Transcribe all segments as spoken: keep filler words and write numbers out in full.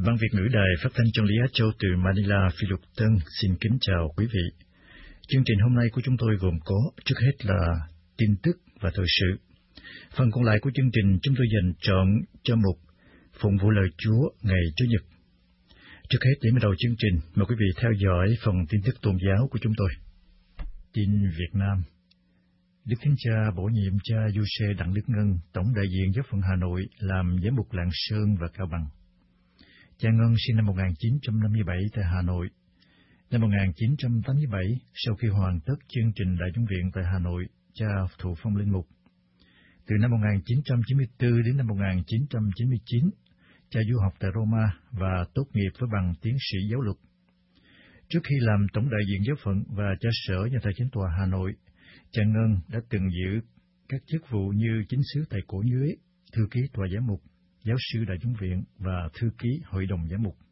Ban Việt ngữ Đài Phát thanh Chân lý Á Châu từ Manila, Philippines xin kính chào quý vị. Chương trình hôm nay của chúng tôi gồm có trước hết là tin tức và thời sự. Phần còn lại của chương trình chúng tôi dành trọn cho mục phụng vụ lời Chúa ngày Chủ nhật. Trước hết để mở đầu chương trình, mời quý vị theo dõi phần tin tức tôn giáo của chúng tôi. Tin Việt Nam. Đức Thánh Cha bổ nhiệm cha Du-sê Đặng Đức Ngân, Tổng đại diện giáo phận Hà Nội, làm giám mục Lạng Sơn và Cao Bằng. Cha Ngân sinh năm một nghìn chín trăm năm mươi bảy tại Hà Nội. Năm một nghìn chín trăm tám mươi bảy, sau khi hoàn tất chương trình Đại chúng viện tại Hà Nội, cha thụ phong linh mục. Từ năm một nghìn chín trăm chín mươi tư đến năm một nghìn chín trăm chín mươi chín, cha du học tại Roma và tốt nghiệp với bằng tiến sĩ giáo luật. Trước khi làm Tổng đại diện giáo phận và cha sở nhà thờ Chánh tòa Hà Nội, cha Ngân đã từng giữ các chức vụ như chính sứ tại Cổ Nhuế, thư ký tòa giám mục, giáo sư Đại chúng viện và thư ký hội đồng giám mục.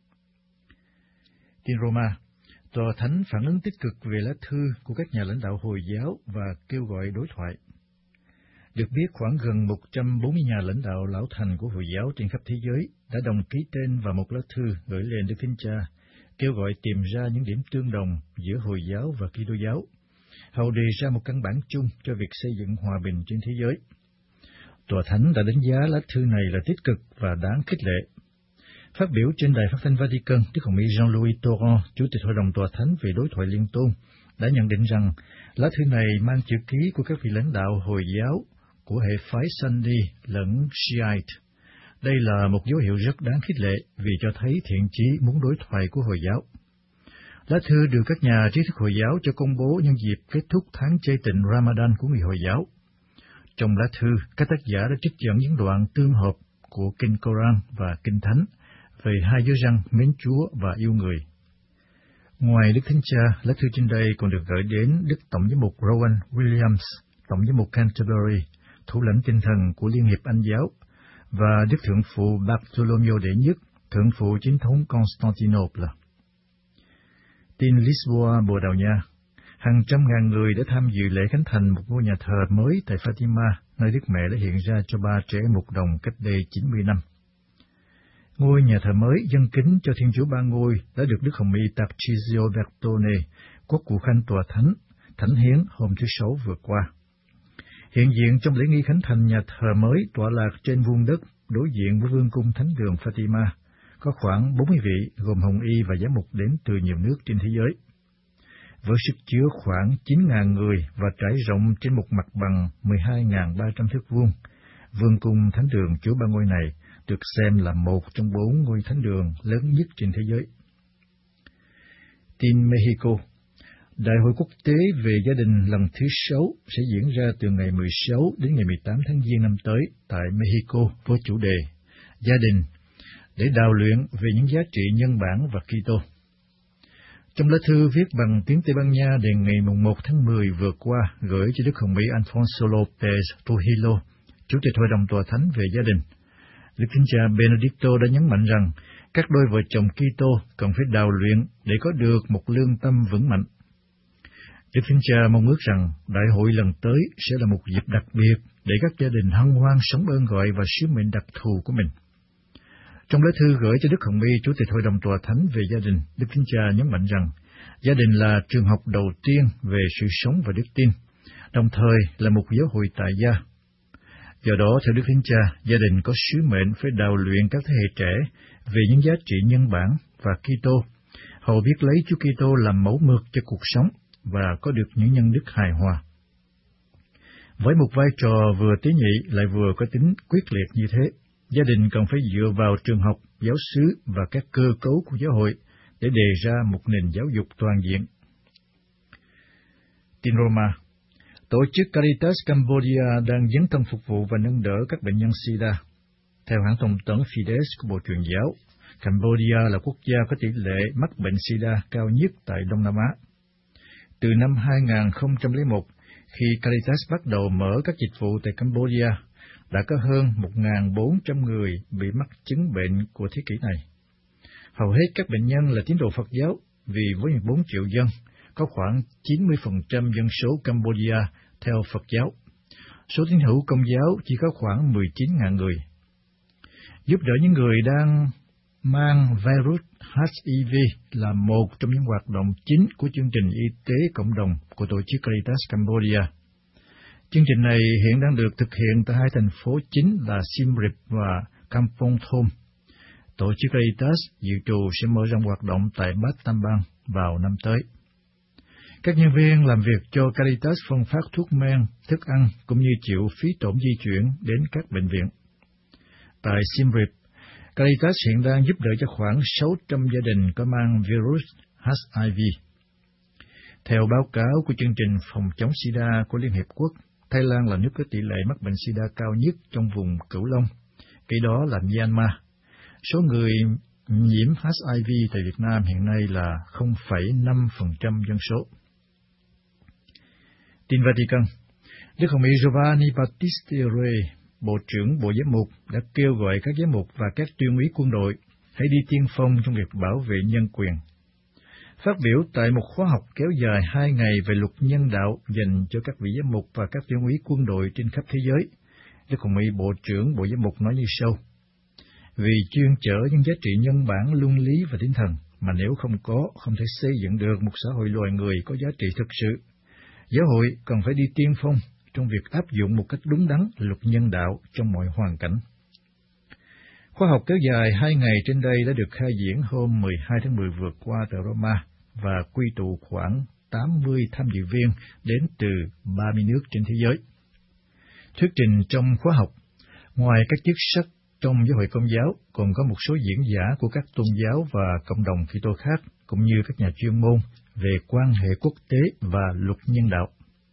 Tin Roma, Tòa Thánh phản ứng tích cực về lá thư của các nhà lãnh đạo Hồi giáo và kêu gọi đối thoại. Được biết, khoảng gần một trăm bốn mươi nhà lãnh đạo lão thành của Hồi giáo trên khắp thế giới đã đồng ký tên vào một lá thư gửi lên Đức Thánh Cha, kêu gọi tìm ra những điểm tương đồng giữa Hồi giáo và Kitô giáo, hầu đề ra một căn bản chung cho việc xây dựng hòa bình trên thế giới. Tòa Thánh đã đánh giá lá thư này là tích cực và đáng khích lệ. Phát biểu trên đài phát thanh Vatican, Đức Hồng y Jean-Louis Torrent, Chủ tịch Hội đồng Tòa Thánh về đối thoại liên tôn, đã nhận định rằng lá thư này mang chữ ký của các vị lãnh đạo Hồi giáo của hệ phái Sunni lẫn Shiite. Đây là một dấu hiệu rất đáng khích lệ vì cho thấy thiện chí muốn đối thoại của Hồi giáo. Lá thư được các nhà trí thức Hồi giáo cho công bố nhân dịp kết thúc tháng chay tịnh Ramadan của người Hồi giáo. Trong lá thư, các tác giả đã trích dẫn những đoạn tương hợp của Kinh Koran và Kinh Thánh về hai giới răn mến Chúa và yêu người. Ngoài Đức Thánh Cha, lá thư trên đây còn được gửi đến Đức Tổng giám mục Rowan Williams, Tổng giám mục Canterbury, thủ lãnh tinh thần của Liên hiệp Anh giáo, và Đức Thượng phụ Bartholomew đệ nhất, Thượng phụ chính thống Constantinople. Tin Lisboa, Bồ Đào Nha. Hàng trăm ngàn người đã tham dự lễ khánh thành một ngôi nhà thờ mới tại Fatima, nơi Đức Mẹ đã hiện ra cho ba trẻ mục đồng cách đây chín mươi năm. Ngôi nhà thờ mới dâng kính cho Thiên Chúa Ba Ngôi đã được Đức Hồng y Tarcisio Bertone, quốc vụ khanh Tòa Thánh, thánh hiến hôm thứ Sáu vừa qua. Hiện diện trong lễ nghi khánh thành nhà thờ mới tọa lạc trên vuông đất đối diện với vương cung thánh đường Fatima, có khoảng bốn mươi vị gồm hồng y và giám mục đến từ nhiều nước trên thế giới. Với sức chứa khoảng chín nghìn người và trải rộng trên một mặt bằng mười hai nghìn ba trăm thước vuông, vương cung thánh đường Chúa Ba Ngôi này được xem là một trong bốn ngôi thánh đường lớn nhất trên thế giới. Tin Mexico. Đại hội quốc tế về gia đình lần thứ sáu sẽ diễn ra từ ngày mười sáu đến ngày mười tám tháng Giêng năm tới tại Mexico với chủ đề Gia đình, để đào luyện về những giá trị nhân bản và Kitô. Trong lá thư viết bằng tiếng Tây Ban Nha đề ngày một tháng mười vừa qua gửi cho Đức Hồng y Alfonso López Trujillo, Chủ tịch Hội đồng Tòa Thánh về gia đình, Đức Thánh Cha Benedicto đã nhấn mạnh rằng các đôi vợ chồng Kitô cần phải đào luyện để có được một lương tâm vững mạnh. Đức Thánh Cha mong ước rằng đại hội lần tới sẽ là một dịp đặc biệt để các gia đình hân hoan sống ơn gọi và sứ mệnh đặc thù của mình. Trong lá thư gửi cho Đức Hồng y Chủ tịch Hội đồng Tòa Thánh về gia đình, Đức Thánh Cha nhấn mạnh rằng gia đình là trường học đầu tiên về sự sống và đức tin, đồng thời là một giáo hội tại gia. Do đó, theo Đức Thánh Cha, gia đình có sứ mệnh phải đào luyện các thế hệ trẻ về những giá trị nhân bản và Kitô, hầu biết lấy Chúa Kitô làm mẫu mực cho cuộc sống và có được những nhân đức hài hòa. Với một vai trò vừa tế nhị lại vừa có tính quyết liệt như thế, gia đình cần phải dựa vào trường học, giáo xứ và các cơ cấu của giáo hội để đề ra một nền giáo dục toàn diện. Tin Roma. Tổ chức Caritas Cambodia đang dấn thân phục vụ và nâng đỡ các bệnh nhân SIDA. Theo hãng thông tấn Fides của Bộ Truyền giáo, Cambodia là quốc gia có tỷ lệ mắc bệnh SIDA cao nhất tại Đông Nam Á. Từ năm hai nghìn không trăm lẻ một, khi Caritas bắt đầu mở các dịch vụ tại Cambodia, đã có hơn một nghìn bốn trăm người bị mắc chứng bệnh của thế kỷ này. Hầu hết các bệnh nhân là tín đồ Phật giáo, vì với mười bốn triệu dân, có khoảng chín mươi phần trăm dân số Cambodia theo Phật giáo. Số tín hữu Công giáo chỉ có khoảng mười chín nghìn người. Giúp đỡ những người đang mang virus H I V là một trong những hoạt động chính của chương trình y tế cộng đồng của tổ chức Caritas Cambodia. Chương trình này hiện đang được thực hiện tại hai thành phố chính là Siem Reap và Kampong Thom. Tổ chức Caritas dự trù sẽ mở rộng hoạt động tại Battambang vào năm tới. Các nhân viên làm việc cho Caritas phân phát thuốc men, thức ăn cũng như chịu phí tổn di chuyển đến các bệnh viện. Tại Siem Reap, Caritas hiện đang giúp đỡ cho khoảng sáu trăm gia đình có mang virus H I V. Theo báo cáo của chương trình phòng chống SIDA của Liên Hiệp Quốc, Thái Lan là nước có tỷ lệ mắc bệnh SIDA cao nhất trong vùng Cửu Long, kế đó là Myanmar. Số người nhiễm H I V tại Việt Nam hiện nay là không phẩy năm phần trăm dân số. Tin Vatican, Đức Hồng Y Giovanni Battista Re, Bộ trưởng Bộ Giám mục, đã kêu gọi các giám mục và các tuyên úy quân đội hãy đi tiên phong trong việc bảo vệ nhân quyền. Phát biểu tại một khóa học kéo dài hai ngày về luật nhân đạo dành cho các vị giám mục và các tuyên úy quân đội trên khắp thế giới, Đức Hồng Y Bộ trưởng Bộ Giám mục nói như sau: vì chuyên chở những giá trị nhân bản, luân lý và tinh thần mà nếu không có, không thể xây dựng được một xã hội loài người có giá trị thực sự. Giáo hội cần phải đi tiên phong trong việc áp dụng một cách đúng đắn luật nhân đạo trong mọi hoàn cảnh. Khóa học kéo dài hai ngày trên đây đã được khai diễn hôm mười hai tháng mười vừa qua tại Roma và quy tụ khoảng tám mươi tham dự viên đến từ ba mươi nước trên thế giới. Thuyết trình trong khóa học, ngoài các chức sắc trong giáo hội Công giáo, còn có một số diễn giả của các tôn giáo và cộng đồng Kitô khác, cũng như các nhà chuyên môn về quan hệ quốc tế và luật nhân đạo.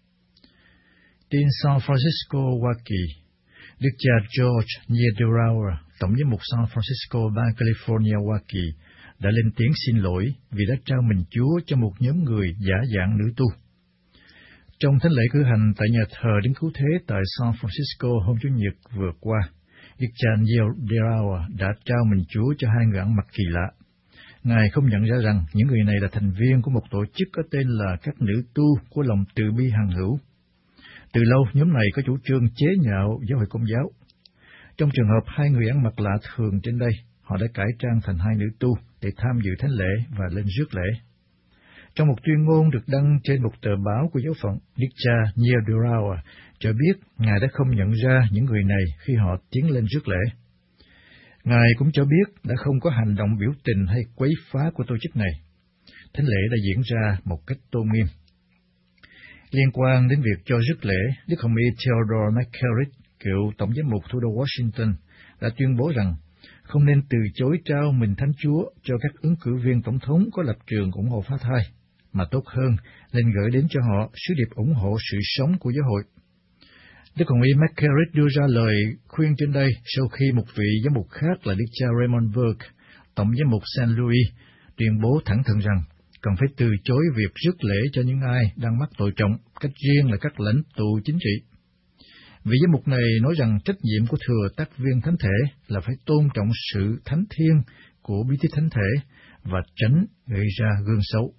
Tin San Francisco, Hoa Kỳ, Đức cha George Niederauer, Tổng giám mục San Francisco, bang California, Hoa Kỳ, đã lên tiếng xin lỗi vì đã trao mình Chúa cho một nhóm người giả dạng nữ tu. Trong thánh lễ cử hành tại nhà thờ Đấng Cứu Thế tại San Francisco hôm Chủ nhật vừa qua, Đức cha Niederauer đã trao mình Chúa cho hai người ăn mặc kỳ lạ. Ngài không nhận ra rằng những người này là thành viên của một tổ chức có tên là các nữ tu của lòng từ bi hằng hữu. Từ lâu, nhóm này có chủ trương chế nhạo giáo hội Công giáo. Trong trường hợp hai người ăn mặc lạ thường trên đây, họ đã cải trang thành hai nữ tu để tham dự thánh lễ và lên rước lễ. Trong một tuyên ngôn được đăng trên một tờ báo của giáo phận, Đức cha Niederauer cho biết Ngài đã không nhận ra những người này khi họ tiến lên rước lễ. Ngài cũng cho biết đã không có hành động biểu tình hay quấy phá của tổ chức này. Thánh lễ đã diễn ra một cách tôn nghiêm. Liên quan đến việc cho rước lễ, Đức Hồng Y Theodore McCarrick, cựu Tổng giám mục thủ đô Washington, đã tuyên bố rằng không nên từ chối trao mình Thánh Chúa cho các ứng cử viên tổng thống có lập trường ủng hộ phá thai, mà tốt hơn nên gửi đến cho họ sứ điệp ủng hộ sự sống của giáo hội. Đức Hồng Y McCarrick đưa ra lời khuyên trên đây sau khi một vị giám mục khác là Đức cha Raymond Burke, Tổng giám mục Saint Louis, tuyên bố thẳng thừng rằng cần phải từ chối việc rước lễ cho những ai đang mắc tội trọng, cách riêng là các lãnh tụ chính trị. Vị giám mục này nói rằng trách nhiệm của thừa tác viên thánh thể là phải tôn trọng sự thánh thiêng của bí tích thánh thể và tránh gây ra gương xấu.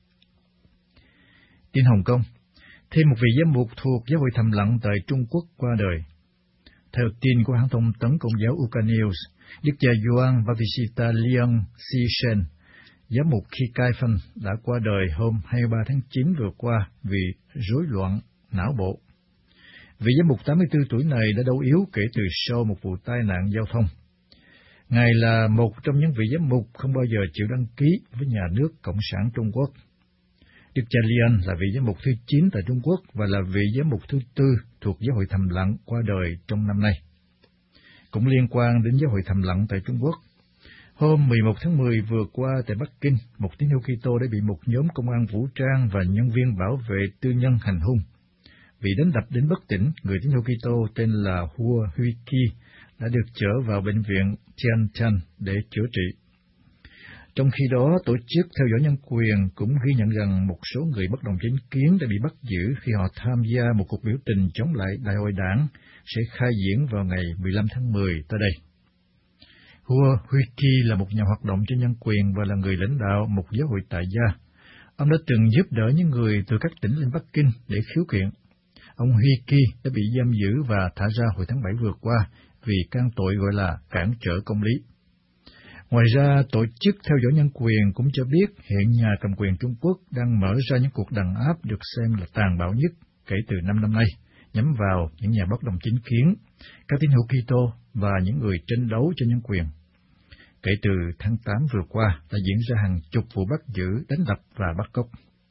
Tin Hồng Kông, thêm một vị giám mục thuộc giáo hội thầm lặng tại Trung Quốc qua đời. Theo tin của hãng thông tấn Công giáo U K News, Đức cha Doan Bautista Liang Si-shen, giám mục Khi Cai Phân, đã qua đời hôm hai mươi ba tháng chín vừa qua vì rối loạn não bộ. Vị giám mục tám mươi tư tuổi này đã đau yếu kể từ sau một vụ tai nạn giao thông. Ngài là một trong những vị giám mục không bao giờ chịu đăng ký với nhà nước Cộng sản Trung Quốc. Đức cha Lian là vị giám mục thứ chín tại Trung Quốc và là vị giám mục thứ tư thuộc giáo hội thầm lặng qua đời trong năm nay. Cũng liên quan đến giáo hội thầm lặng tại Trung Quốc, hôm mười một tháng mười vừa qua tại Bắc Kinh, một tín hữu Kitô đã bị một nhóm công an vũ trang và nhân viên bảo vệ tư nhân hành hung. Bị đánh đập đến bất tỉnh, người tín hữu Kitô tên là Hua Huy Ki đã được chở vào bệnh viện Tian Chan để chữa trị. Trong khi đó, tổ chức theo dõi nhân quyền cũng ghi nhận rằng một số người bất đồng chính kiến đã bị bắt giữ khi họ tham gia một cuộc biểu tình chống lại Đại hội Đảng sẽ khai diễn vào ngày mười lăm tháng mười tới đây. Hua Huy Ki là một nhà hoạt động cho nhân quyền và là người lãnh đạo một giáo hội tại gia. Ông đã từng giúp đỡ những người từ các tỉnh lên Bắc Kinh để khiếu kiện. Ông Huy Ki đã bị giam giữ và thả ra hồi tháng bảy vừa qua vì can tội gọi là cản trở công lý. Ngoài ra, Tổ chức Theo dõi Nhân quyền cũng cho biết hiện nhà cầm quyền Trung Quốc đang mở ra những cuộc đàn áp được xem là tàn bạo nhất kể từ năm năm nay, nhắm vào những nhà bất đồng chính kiến, các tín hữu Kitô và những người tranh đấu cho nhân quyền. Kể từ tháng tám vừa qua, đã diễn ra hàng chục vụ bắt giữ, đánh đập và bắt cóc.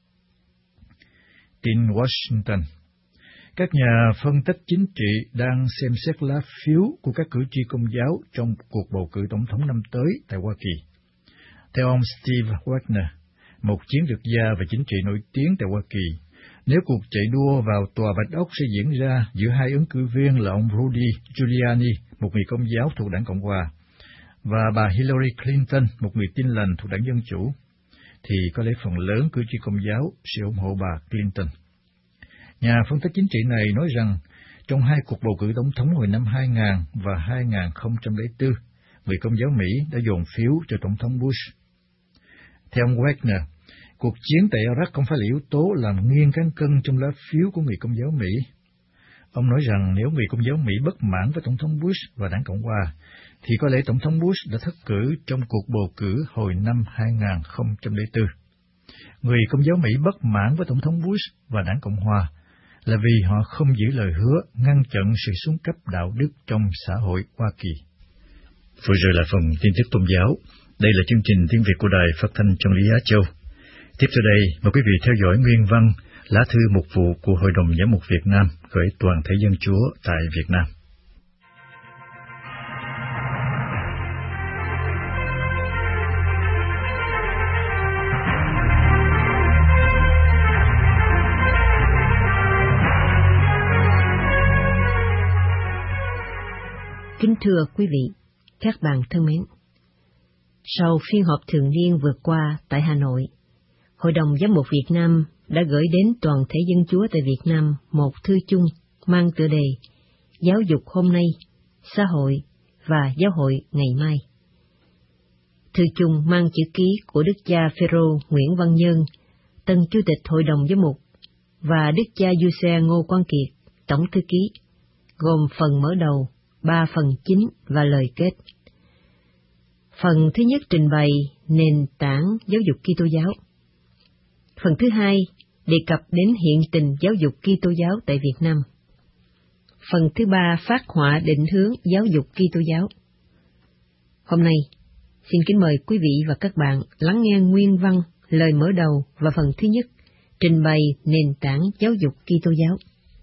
Tin Washington. Các nhà phân tích chính trị đang xem xét lá phiếu của các cử tri Công giáo trong cuộc bầu cử tổng thống năm tới tại Hoa Kỳ. Theo ông Steve Wagner, một chiến lược gia và chính trị nổi tiếng tại Hoa Kỳ, nếu cuộc chạy đua vào Tòa Bạch Ốc sẽ diễn ra giữa hai ứng cử viên là ông Rudy Giuliani, một người Công giáo thuộc đảng Cộng hòa, và bà Hillary Clinton, một người Tin lành thuộc đảng Dân Chủ, thì có lẽ phần lớn cử tri Công giáo sẽ ủng hộ bà Clinton. Nhà phân tích chính trị này nói rằng, trong hai cuộc bầu cử tổng thống hồi năm hai nghìn và hai nghìn không trăm lẻ bốn, người Công giáo Mỹ đã dồn phiếu cho Tổng thống Bush. Theo ông Wagner, cuộc chiến tại Iraq không phải là yếu tố làm nghiêng cán cân trong lá phiếu của người Công giáo Mỹ. Ông nói rằng nếu người Công giáo Mỹ bất mãn với Tổng thống Bush và đảng Cộng hòa, thì có lẽ Tổng thống Bush đã thất cử trong cuộc bầu cử hồi năm hai nghìn không trăm lẻ bốn. Người Công giáo Mỹ bất mãn với Tổng thống Bush và đảng Cộng hòa là vì họ không giữ lời hứa ngăn chặn sự xuống cấp đạo đức trong xã hội Hoa Kỳ. Vừa rồi là phần tin tức tôn giáo. Đây là chương trình tiếng Việt của Đài Phát thanh Chân lý Á Châu. Tiếp theo đây, mời quý vị theo dõi nguyên văn lá thư mục vụ của Hội đồng Giám mục Việt Nam gửi toàn thể dân Chúa tại Việt Nam. Kính thưa quý vị, các bạn thân mến, sau phiên họp thường niên vừa qua tại Hà Nội, Hội đồng Giám mục Việt Nam đã gửi đến toàn thể dân Chúa tại Việt Nam một thư chung mang tựa đề Giáo dục hôm nay, xã hội và giáo hội ngày mai. Thư chung mang chữ ký của Đức cha Phêrô Nguyễn Văn Nhơn, tân Chủ tịch Hội đồng Giám mục, và Đức cha Giuse Ngô Quang Kiệt, tổng thư ký, gồm phần mở đầu, ba phần chính và lời kết. Phần thứ nhất trình bày nền tảng giáo dục Kitô giáo. Phần thứ hai đề cập đến hiện tình giáo dục Kitô giáo tại Việt Nam. Phần thứ ba phác họa định hướng giáo dục Kitô giáo. Hôm nay, xin kính mời quý vị và các bạn lắng nghe nguyên văn, lời mở đầu và phần thứ nhất trình bày nền tảng giáo dục Kitô giáo.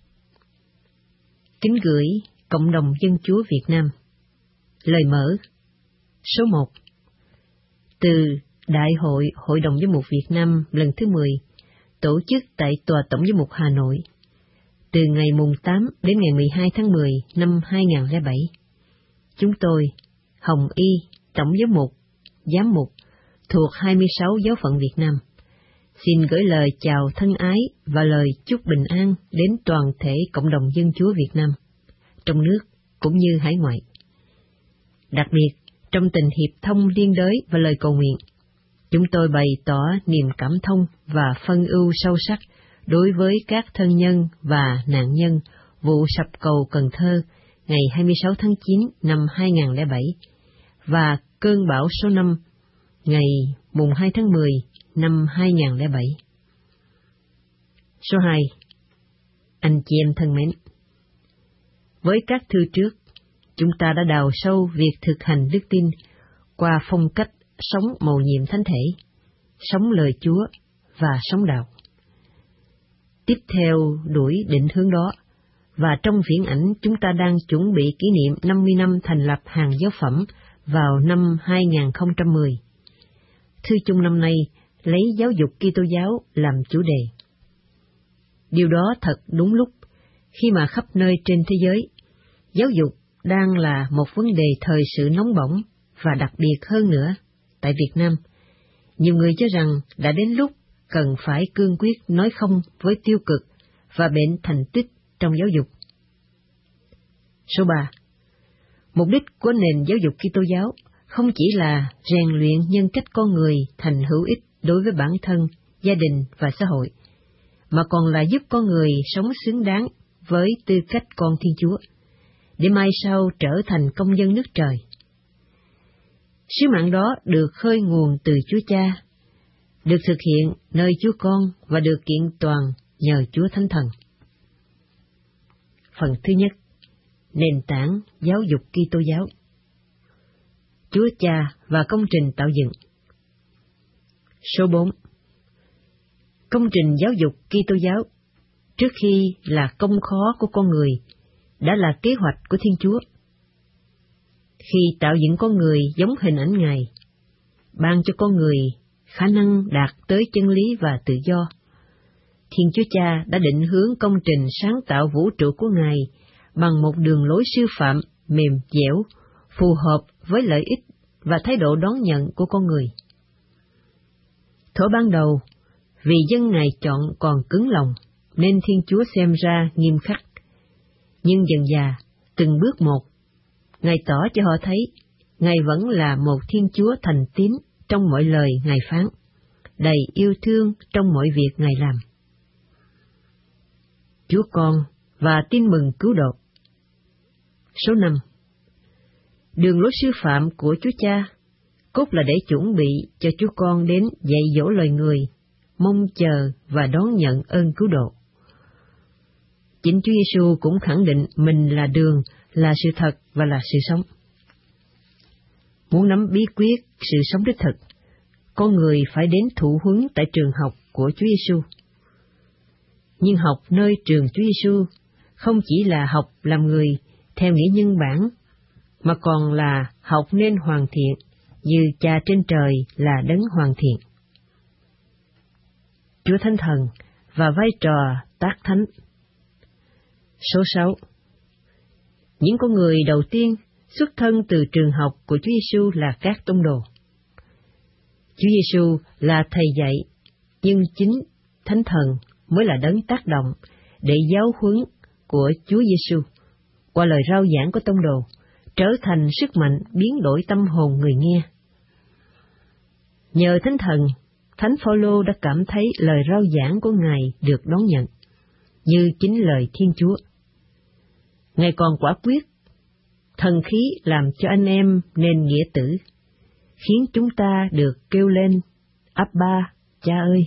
Kính gửi Cộng đồng Dân Chúa Việt Nam. Lời mở. Số một. Từ Đại hội Hội đồng Giám mục Việt Nam lần thứ mười, tổ chức tại Tòa Tổng Giám mục Hà Nội, từ ngày mùng tám đến ngày mười hai tháng mười năm hai nghìn không trăm lẻ bảy. Chúng tôi, Hồng Y, Tổng Giám mục, Giám mục, thuộc hai mươi sáu giáo phận Việt Nam, xin gửi lời chào thân ái và lời chúc bình an đến toàn thể cộng đồng Dân Chúa Việt Nam, trong nước cũng như hải ngoại. Đặc biệt, trong tình hiệp thông liên đới và lời cầu nguyện, chúng tôi bày tỏ niềm cảm thông và phân ưu sâu sắc đối với các thân nhân và nạn nhân vụ sập cầu Cần Thơ ngày hai mươi sáu tháng chín năm hai nghìn không trăm lẻ bảy và cơn bão số năm ngày mùng hai tháng mười năm hai nghìn không trăm lẻ bảy. Số hai. Anh chị em thân mến, với các thư trước, chúng ta đã đào sâu việc thực hành đức tin qua phong cách sống mầu nhiệm thánh thể, sống lời Chúa và sống đạo. Tiếp theo đuổi định hướng đó, và trong viễn ảnh chúng ta đang chuẩn bị kỷ niệm năm mươi năm thành lập hàng giáo phẩm vào năm hai nghìn không trăm mười. Thư chung năm nay lấy giáo dục Kitô giáo làm chủ đề. Điều đó thật đúng lúc, khi mà khắp nơi trên thế giới, giáo dục đang là một vấn đề thời sự nóng bỏng, và đặc biệt hơn nữa, tại Việt Nam, nhiều người cho rằng đã đến lúc cần phải cương quyết nói không với tiêu cực và bệnh thành tích trong giáo dục. Số ba. Mục đích của nền giáo dục Kitô giáo không chỉ là rèn luyện nhân cách con người thành hữu ích đối với bản thân, gia đình và xã hội, mà còn là giúp con người sống xứng đáng với tư cách con Thiên Chúa, để mai sau trở thành công dân nước trời. Sứ mạng đó được khơi nguồn từ Chúa Cha, được thực hiện nơi Chúa Con và được kiện toàn nhờ Chúa Thánh Thần. Phần thứ nhất, nền tảng giáo dục Kitô giáo. Chúa Cha và công trình tạo dựng. Số bốn. Công trình giáo dục Kitô giáo trước khi là công khó của con người đã là kế hoạch của Thiên Chúa. Khi tạo dựng con người giống hình ảnh Ngài, ban cho con người khả năng đạt tới chân lý và tự do, Thiên Chúa Cha đã định hướng công trình sáng tạo vũ trụ của Ngài bằng một đường lối sư phạm mềm dẻo, phù hợp với lợi ích và thái độ đón nhận của con người. Thuở ban đầu, vì dân Ngài chọn còn cứng lòng, nên Thiên Chúa xem ra nghiêm khắc. Nhưng dần dà, từng bước một, Ngài tỏ cho họ thấy, Ngài vẫn là một Thiên Chúa thành tín trong mọi lời Ngài phán, đầy yêu thương trong mọi việc Ngài làm. Chúa Con và tin mừng cứu độ. Số năm. Đường lối sư phạm của Chúa Cha, cốt là để chuẩn bị cho Chúa Con đến dạy dỗ loài người, mong chờ và đón nhận ơn cứu độ. Chính Chúa Giêsu cũng khẳng định mình là đường, là sự thật và là sự sống. Muốn nắm bí quyết sự sống đích thực, con người phải đến thụ huấn tại trường học của Chúa Giêsu. Nhưng học nơi trường Chúa Giêsu không chỉ là học làm người theo nghĩa nhân bản, mà còn là học nên hoàn thiện, như Cha trên trời là đấng hoàn thiện. Chúa Thánh Thần và vai trò tác thánh. Số sáu. Những con người đầu tiên xuất thân từ trường học của Chúa Giêsu là các tông đồ. Chúa Giêsu là thầy dạy, nhưng chính Thánh Thần mới là đấng tác động để giáo huấn của Chúa Giêsu qua lời rao giảng của tông đồ trở thành sức mạnh biến đổi tâm hồn người nghe. Nhờ Thánh Thần, Thánh Phaolô đã cảm thấy lời rao giảng của Ngài được đón nhận, như chính lời Thiên Chúa. Ngài còn quả quyết, thần khí làm cho anh em nên nghĩa tử, khiến chúng ta được kêu lên, Abba, Cha ơi.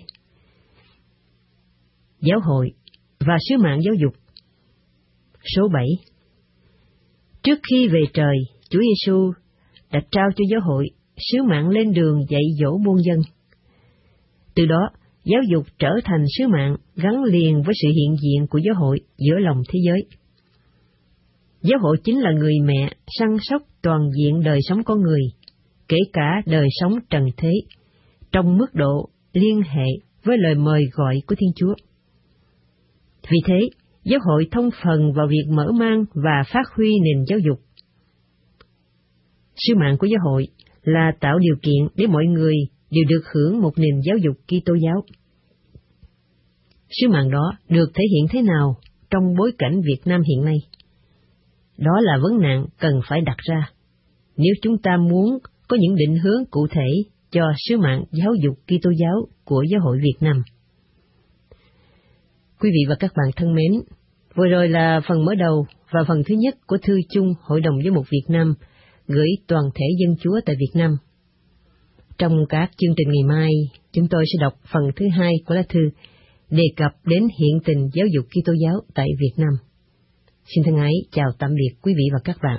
Giáo hội và sứ mạng giáo dục. Số bảy. Trước khi về trời, Chúa Giêsu đã trao cho giáo hội sứ mạng lên đường dạy dỗ muôn dân. Từ đó, giáo dục trở thành sứ mạng gắn liền với sự hiện diện của giáo hội giữa lòng thế giới. Giáo hội chính là người mẹ săn sóc toàn diện đời sống con người, kể cả đời sống trần thế, trong mức độ liên hệ với lời mời gọi của Thiên Chúa. Vì thế, giáo hội thông phần vào việc mở mang và phát huy nền giáo dục. Sứ mạng của giáo hội là tạo điều kiện để mọi người đều được hưởng một nền giáo dục Kitô giáo. Sứ mạng đó được thể hiện thế nào trong bối cảnh Việt Nam hiện nay? Đó là vấn nạn cần phải đặt ra, nếu chúng ta muốn có những định hướng cụ thể cho sứ mạng giáo dục Kitô giáo của giáo hội Việt Nam. Quý vị và các bạn thân mến, vừa rồi là phần mở đầu và phần thứ nhất của thư chung Hội đồng Giám mục Việt Nam gửi toàn thể dân Chúa tại Việt Nam. Trong các chương trình ngày mai, chúng tôi sẽ đọc phần thứ hai của lá thư đề cập đến hiện tình giáo dục Kitô giáo tại Việt Nam. Xin thân ái chào tạm biệt quý vị và các bạn.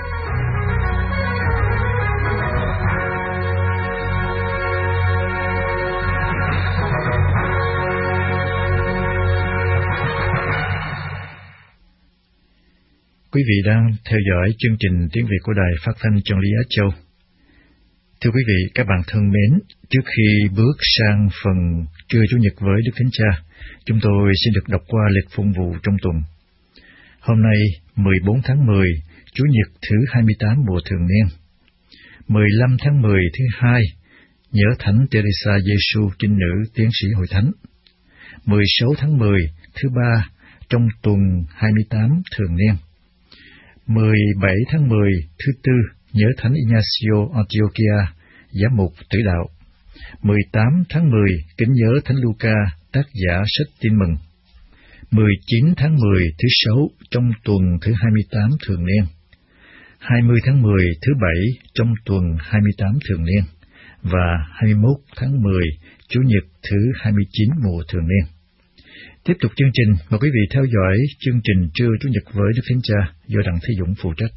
Quý vị đang theo dõi chương trình tiếng Việt của Đài Phát thanh Chân lý Á Châu. Thưa quý vị, các bạn thân mến, trước khi bước sang phần trưa Chủ nhật với Đức Thánh Cha, chúng tôi xin được đọc qua lịch phụng vụ trong tuần. Hôm nay, mười bốn tháng mười, Chủ nhật thứ hai mươi tám mùa thường niên. mười lăm tháng mười thứ hai, nhớ Thánh Teresa Giêsu Trinh Nữ Tiến sĩ Hội Thánh. mười sáu tháng mười thứ ba, trong tuần hai mươi tám thường niên. mười bảy tháng mười thứ tư, nhớ Thánh Ignacio Antiochia, giám mục tử đạo. mười tám tháng mười, kính nhớ Thánh Luca, tác giả sách Tin mừng. mười chín tháng mười thứ sáu, trong tuần thứ hai mươi tám thường niên. hai mươi tháng mười thứ Bảy trong tuần hai mươi tám thường niên và hai mươi mốt tháng mười Chủ nhật thứ hai mươi chín mùa thường niên. Tiếp tục chương trình, mời quý vị theo dõi chương trình Trưa Chủ nhật với Đức Thánh Cha do Đặng Thế Dũng phụ trách.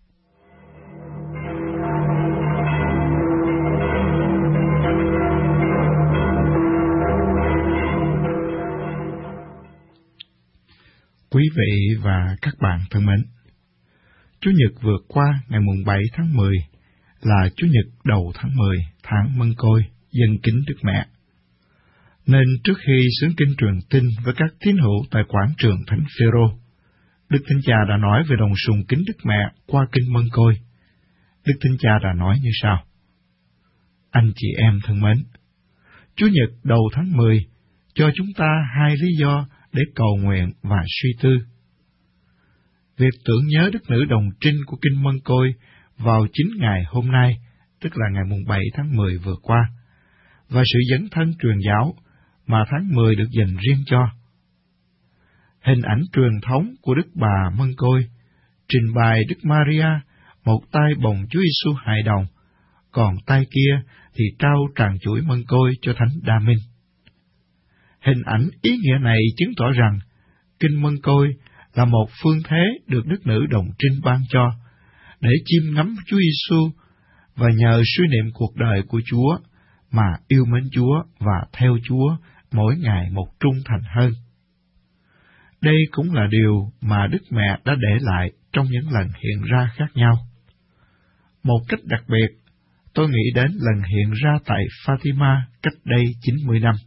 Quý vị và các bạn thân mến, Chủ nhật vừa qua ngày mùng bảy tháng mười là Chủ nhật đầu tháng mười, tháng Mân Côi, dân kính Đức Mẹ. Nên trước khi xướng kinh truyền tin với các tín hữu tại quảng trường Thánh Phêrô, Đức Thánh Cha đã nói về đồng sùng kính Đức Mẹ qua kinh Mân Côi. Đức Thánh Cha đã nói như sau: Anh chị em thân mến, Chủ nhật đầu tháng mười cho chúng ta hai lý do để cầu nguyện và suy tư. Việc tưởng nhớ Đức Nữ Đồng Trinh của kinh Mân Côi vào chính ngày hôm nay, tức là ngày mùng bảy tháng mười vừa qua, và sự dấn thân truyền giáo mà tháng mười được dành riêng cho. Hình ảnh truyền thống của Đức Bà Mân Côi trình bày Đức Maria một tay bồng Chúa Giêsu hài đồng, còn tay kia thì trao tràng chuỗi mân côi cho Thánh Đa Minh. Hình ảnh ý nghĩa này chứng tỏ rằng kinh Mân Côi là một phương thế được Đức Nữ Đồng Trinh ban cho để chiêm ngắm Chúa Giêsu và nhờ suy niệm cuộc đời của Chúa mà yêu mến Chúa và theo Chúa mỗi ngày một trung thành hơn. Đây cũng là điều mà Đức Mẹ đã để lại trong những lần hiện ra khác nhau. Một cách đặc biệt, tôi nghĩ đến lần hiện ra tại Fatima cách đây chín mươi năm.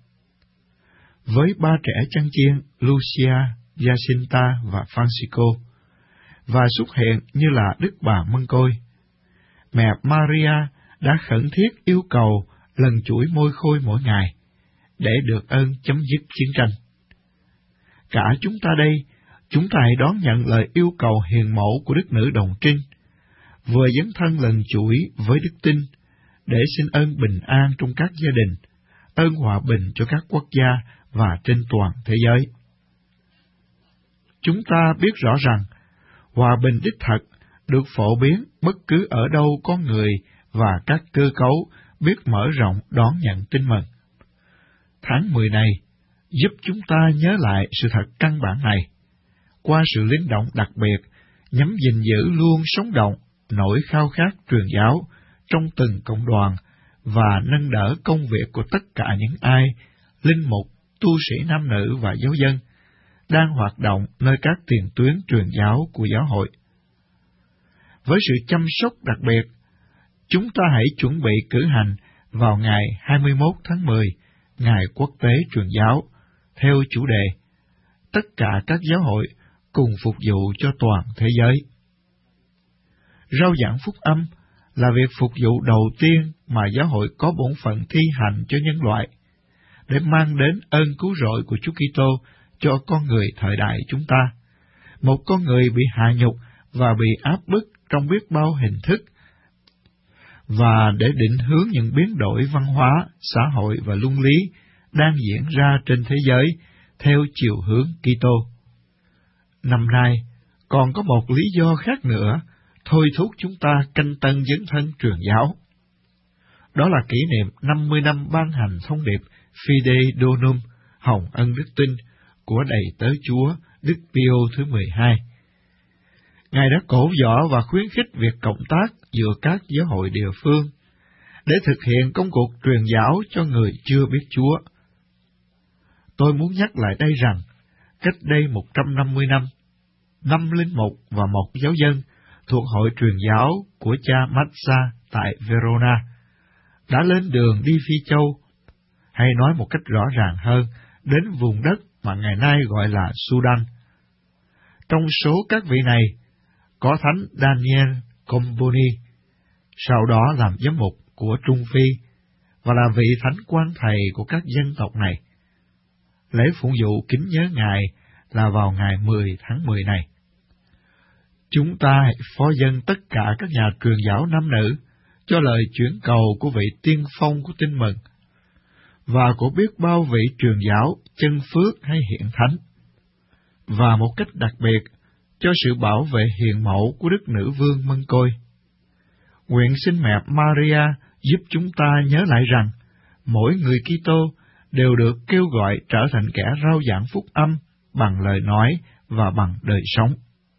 Với ba trẻ chăn chiên Lucia, Jacinta và Francisco, và xuất hiện như là Đức Bà Mân Côi, mẹ Maria đã khẩn thiết yêu cầu lần chuỗi môi khôi mỗi ngày để được ơn chấm dứt chiến tranh. Cả chúng ta đây, chúng ta hãy đón nhận lời yêu cầu hiền mẫu của Đức Nữ Đồng Trinh, vừa dấn thân lần chuỗi với đức tin để xin ơn bình an trong các gia đình, ơn hòa bình cho các quốc gia và trên toàn thế giới. Chúng ta biết rõ rằng hòa bình đích thật được phổ biến bất cứ ở đâu có người và các cơ cấu biết mở rộng đón nhận tin mừng. Tháng mười này giúp chúng ta nhớ lại sự thật căn bản này, qua sự linh động đặc biệt nhằm gìn giữ luôn sống động nỗi khao khát truyền giáo trong từng cộng đoàn và nâng đỡ công việc của tất cả những ai, linh mục, tu sĩ nam nữ và giáo dân, đang hoạt động nơi các tiền tuyến truyền giáo của giáo hội. Với sự chăm sóc đặc biệt, chúng ta hãy chuẩn bị cử hành vào ngày hai mươi mốt tháng mười, Ngày Quốc tế Truyền giáo, theo chủ đề Tất cả các giáo hội cùng phục vụ cho toàn thế giới. Rao giảng phúc âm là việc phục vụ đầu tiên mà giáo hội có bổn phận thi hành cho nhân loại, để mang đến ơn cứu rỗi của Chúa Kitô cho con người thời đại chúng ta, một con người bị hạ nhục và bị áp bức trong biết bao hình thức, và để định hướng những biến đổi văn hóa, xã hội và luân lý đang diễn ra trên thế giới theo chiều hướng Kitô. Năm nay, còn có một lý do khác nữa thôi thúc chúng ta canh tân dấn thân truyền giáo. Đó là kỷ niệm năm mươi năm ban hành thông điệp Fidei Donum, hồng ân đức tin, của đầy tớ Chúa Đức Pio thứ mười hai. Ngài đã cổ võ và khuyến khích việc cộng tác giữa các giáo hội địa phương để thực hiện công cuộc truyền giáo cho người chưa biết Chúa. Tôi muốn nhắc lại đây rằng, cách đây một trăm năm mươi năm, năm linh mục và một giáo dân thuộc hội truyền giáo của cha Mazza tại Verona đã lên đường đi Phi Châu, hay nói một cách rõ ràng hơn, đến vùng đất mà ngày nay gọi là Sudan. Trong số các vị này, có Thánh Daniel Comboni, sau đó làm giám mục của Trung Phi, và là vị thánh quan thầy của các dân tộc này. Lễ phụng vụ kính nhớ Ngài là vào ngày mười tháng mười này. Chúng ta hãy phó dâng tất cả các nhà truyền giáo nam nữ cho lời chuyển cầu của vị tiên phong của tin mừng, và của biết bao vị truyền giáo chân phước hay hiện thánh. Và một cách đặc biệt, cho sự bảo vệ hiền mẫu của Đức Nữ Vương Mân Côi. Nguyện xin mẹ Maria giúp chúng ta nhớ lại rằng, mỗi người Kitô đều được kêu gọi trở thành kẻ rao giảng phúc âm bằng lời nói và bằng đời sống.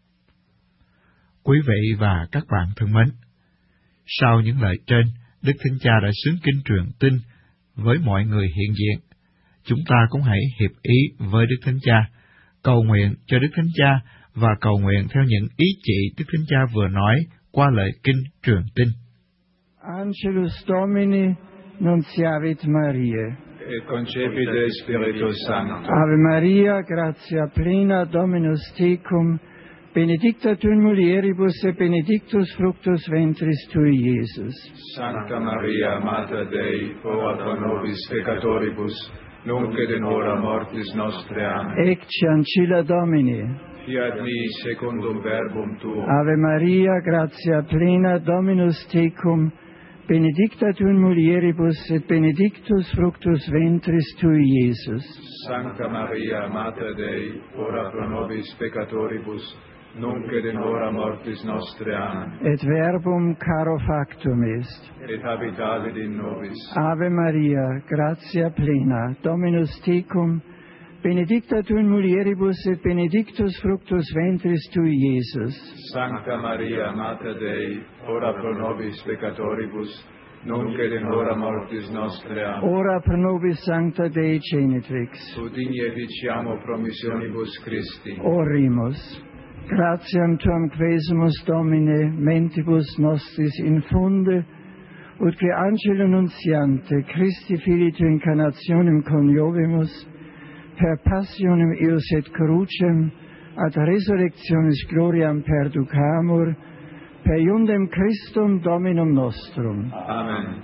Quý vị và các bạn thân mến, sau những lời trên, Đức Thánh Cha đã xướng kinh truyền tin với mọi người hiện diện. Chúng ta cũng hãy hiệp ý với Đức Thánh Cha, cầu nguyện cho Đức Thánh Cha và cầu nguyện theo những ý chỉ Đức Thánh Cha vừa nói qua lời kinh truyền tin. Angelus Domini, nunciavit Mariae. Et concepite Spiritus Sancto. Ave Maria, gratia plena, Dominus tecum, benedicta tu in mulieribus et benedictus fructus ventris tui, Iesus. Sancta Maria, Mater Dei, ora pro nobis peccatoribus, nunc et in hora mortis nostre. Amen. Ecce ancilla Domini. Fiat mi secundum verbum tuum. Ave Maria, gratia plena, Dominus tecum, benedicta tu in mulieribus et benedictus fructus ventris tui, Iesus. Sancta Maria, Mater Dei, ora pro nobis peccatoribus, nunc et in hora mortis nostre. Amen. Et verbum caro factum est. Et habitavit in nobis. Ave Maria, gratia plena, Dominus tecum, benedicta tu in mulieribus et benedictus fructus ventris tui, Iesus. Sancta Maria, Mater Dei, ora pro nobis peccatoribus, nunc et in hora mortis nostre. Amen. Ora pro nobis sancta Dei genitrix. Ut digne diciamo promissionibus Christi. Orimus. Gratiam tuam quesumus, Domine, mentibus nostris infunde, ut que angelo nuntiante, Christi Filii tu incarnationem coniovimus, per passionem eius et crucem, ad resurrectionis gloriam perducamur, per iundem Christum Dominum nostrum. Amen.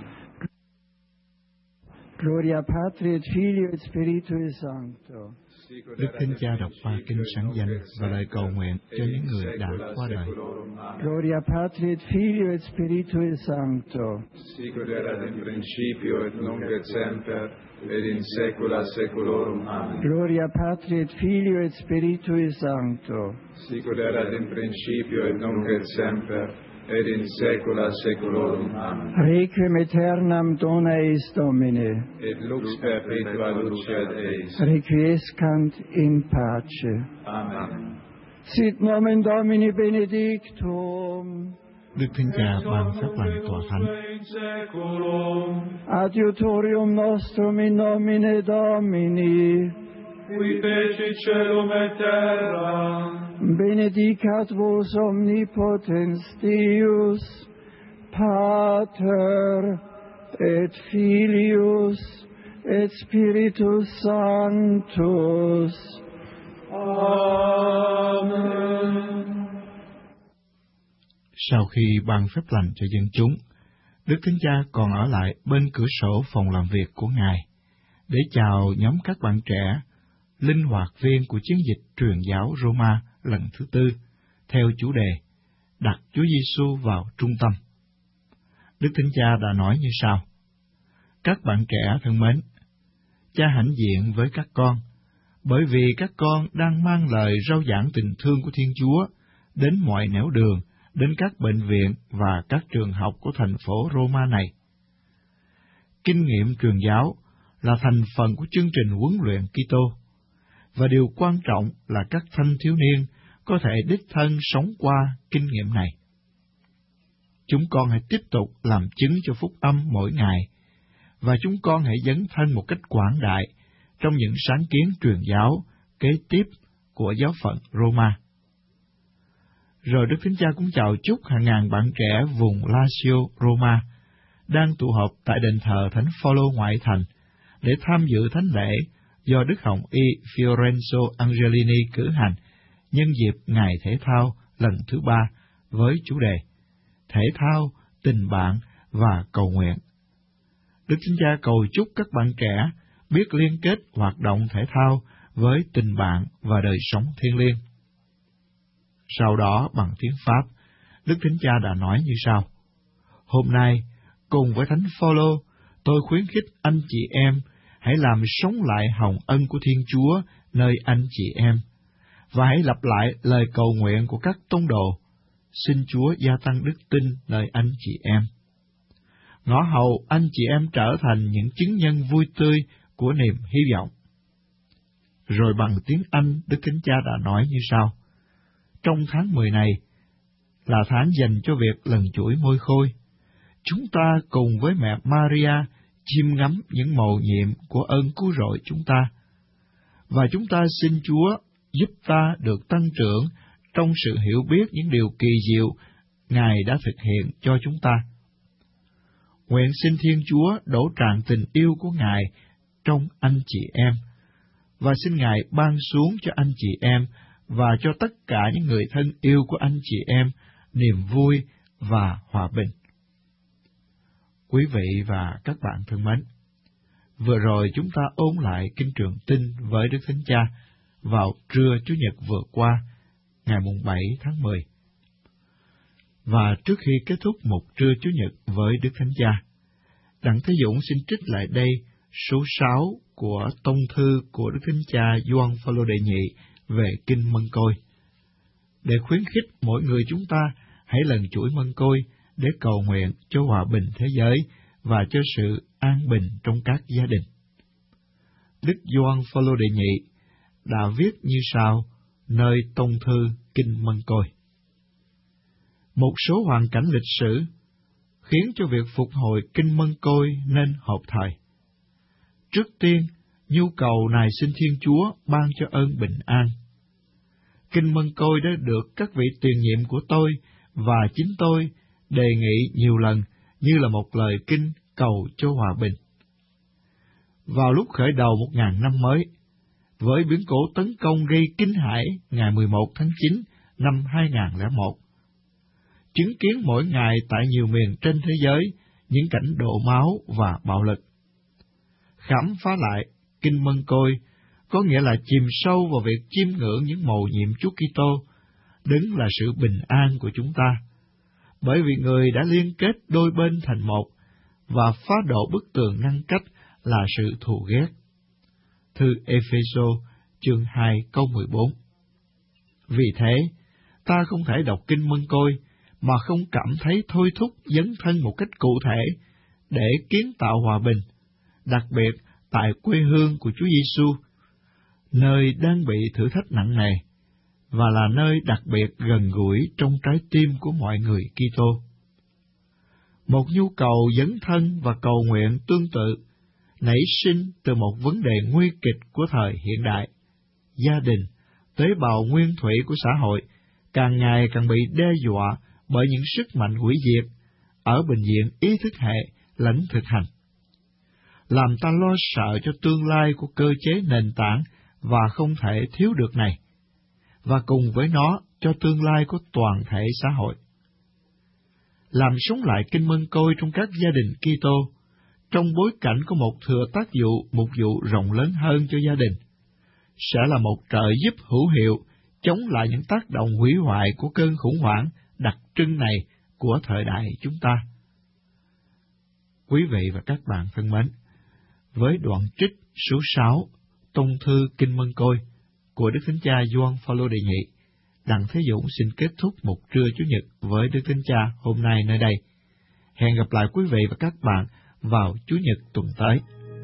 Gloria Patri et Filio et Spiritui Sancto. Đức Thánh Cha đọc ba kinh sáng danh và lời cầu nguyện cho những người đã qua đời. Gloria Patri et Filio et Spiritui Sancto. Sicut erat in principio et nunc et semper et in saecula saeculorum. Amen. Gloria Patri et Filio et Spiritui Sancto. Sicut erat in principio et nunc et semper et in saecula saeculorum. Amen. Requiem aeternam dona eis Domine. Et lux perpetua luceat eis. Requiescant in pace. Amen. Sit nomen Domini benedictum. Đức Thánh Cha ban phép lành tòa thánh. Adiutorium nostrum in nomine Domini. Qui feci celum et terra. Benedicat vos omnipotens Deus, Pater et Filius et Spiritus Sanctus. Amen. Sau khi ban phép lành cho dân chúng, Đức Thánh Cha còn ở lại bên cửa sổ phòng làm việc của Ngài để chào nhóm các bạn trẻ, linh hoạt viên của chiến dịch truyền giáo Roma lần thứ tư, theo chủ đề đặt Chúa Giêsu vào trung tâm. Đức Thánh Cha đã nói như sau: Các bạn trẻ thân mến, Cha hãnh diện với các con, bởi vì các con đang mang lời rao giảng tình thương của Thiên Chúa đến mọi nẻo đường, đến các bệnh viện và các trường học của thành phố Roma này. Kinh nghiệm truyền giáo là thành phần của chương trình huấn luyện Kitô, và điều quan trọng là các thanh thiếu niên có thể đích thân sống qua kinh nghiệm này. Chúng con hãy tiếp tục làm chứng cho phúc âm mỗi ngày, và chúng con hãy dấn thân một cách quảng đại trong những sáng kiến truyền giáo kế tiếp của giáo phận Roma. Rồi Đức Thánh Cha cũng chào chúc hàng ngàn bạn trẻ vùng Lazio, Roma, đang tụ họp tại đền thờ Thánh Phaolô ngoại thành để tham dự thánh lễ do Đức Hồng Y Fiorenzo Angelini cử hành nhân dịp ngày thể thao lần thứ ba với chủ đề Thể thao, tình bạn và cầu nguyện. Đức Thánh Cha cầu chúc các bạn trẻ biết liên kết hoạt động thể thao với tình bạn và đời sống thiêng liêng. Sau đó, bằng tiếng Pháp, Đức Thánh Cha đã nói như sau: Hôm nay, cùng với Thánh Phaolô, tôi khuyến khích anh chị em hãy làm sống lại hồng ân của Thiên Chúa nơi anh chị em, và hãy lặp lại lời cầu nguyện của các tông đồ. Xin Chúa gia tăng đức tin nơi anh chị em. Ngõ hầu anh chị em trở thành những chứng nhân vui tươi của niềm hy vọng. Rồi bằng tiếng Anh, Đức Thánh Cha đã nói như sau: trong tháng mười này là tháng dành cho việc lần chuỗi môi khôi. Chúng ta cùng với mẹ Maria chiêm ngắm những mầu nhiệm của ơn cứu rỗi chúng ta, và chúng ta xin Chúa giúp ta được tăng trưởng trong sự hiểu biết những điều kỳ diệu Ngài đã thực hiện cho chúng ta. Nguyện xin Thiên Chúa đổ tràn tình yêu của Ngài trong anh chị em, và xin Ngài ban xuống cho anh chị em và cho tất cả những người thân yêu của anh chị em niềm vui và hòa bình. Quý vị và các bạn thân mến, vừa rồi chúng ta ôn lại Kinh Trường Tin với Đức Thánh Cha vào trưa Chủ nhật vừa qua, ngày mùng bảy tháng mười. Và trước khi kết thúc một trưa Chủ nhật với Đức Thánh Cha, Đặng Thế Dũng xin trích lại đây số sáu của tông thư của Đức Thánh Cha Gioan Phaolô đệ nhị về Kinh Mân Côi, để khuyến khích mỗi người chúng ta hãy lần chuỗi mân côi để cầu nguyện cho hòa bình thế giới và cho sự an bình trong các gia đình. Đức Gioan Phaolô đệ nhị đã viết như sau nơi tông thư Kinh Mân Côi: một số hoàn cảnh lịch sử khiến cho việc phục hồi Kinh Mân Côi nên hợp thời. Trước tiên, nhu cầu này xin Thiên Chúa ban cho ơn bình an. Kinh Mân Côi đã được các vị tiền nhiệm của tôi và chính tôi đề nghị nhiều lần như là một lời kinh cầu cho hòa bình. Vào lúc khởi đầu một ngàn năm mới, với biến cố tấn công gây kinh hãi ngày mười một tháng chín năm hai nghìn lẻ một, chứng kiến mỗi ngày tại nhiều miền trên thế giới những cảnh đổ máu và bạo lực. Khám phá lại Kinh Mân Côi có nghĩa là chìm sâu vào việc chiêm ngưỡng những mầu nhiệm Chúa Kitô, đứng là sự bình an của chúng ta, bởi vì Người đã liên kết đôi bên thành một và phá đổ bức tường ngăn cách là sự thù ghét. Thư Ê-phê-sô chương hai câu mười bốn. Vì thế, ta không thể đọc Kinh Mân Côi mà không cảm thấy thôi thúc dấn thân một cách cụ thể để kiến tạo hòa bình, đặc biệt tại quê hương của Chúa Giêsu, nơi đang bị thử thách nặng nề và là nơi đặc biệt gần gũi trong trái tim của mọi người Kitô. Một nhu cầu dấn thân và cầu nguyện tương tự nảy sinh từ một vấn đề nguy kịch của thời hiện đại: gia đình, tế bào nguyên thủy của xã hội càng ngày càng bị đe dọa bởi những sức mạnh hủy diệt ở bình diện ý thức hệ lẫn thực hành, làm ta lo sợ cho tương lai của cơ chế nền tảng và không thể thiếu được này, và cùng với nó cho tương lai của toàn thể xã hội. Làm sống lại Kinh Mân Côi trong các gia đình Kitô, trong bối cảnh có một thừa tác vụ mục vụ rộng lớn hơn cho gia đình, sẽ là một trợ giúp hữu hiệu chống lại những tác động hủy hoại của cơn khủng hoảng đặc trưng này của thời đại chúng ta. Quý vị và các bạn thân mến, với đoạn trích số sáu tông thư Kinh Mân Côi của Đức Thánh Cha Gioan Phaolô đệ nhị, Đặng Thế Dũng xin kết thúc một trưa Chủ nhật với Đức Thánh Cha hôm nay nơi đây. Hẹn gặp lại quý vị và các bạn vào Chủ nhật tuần tới.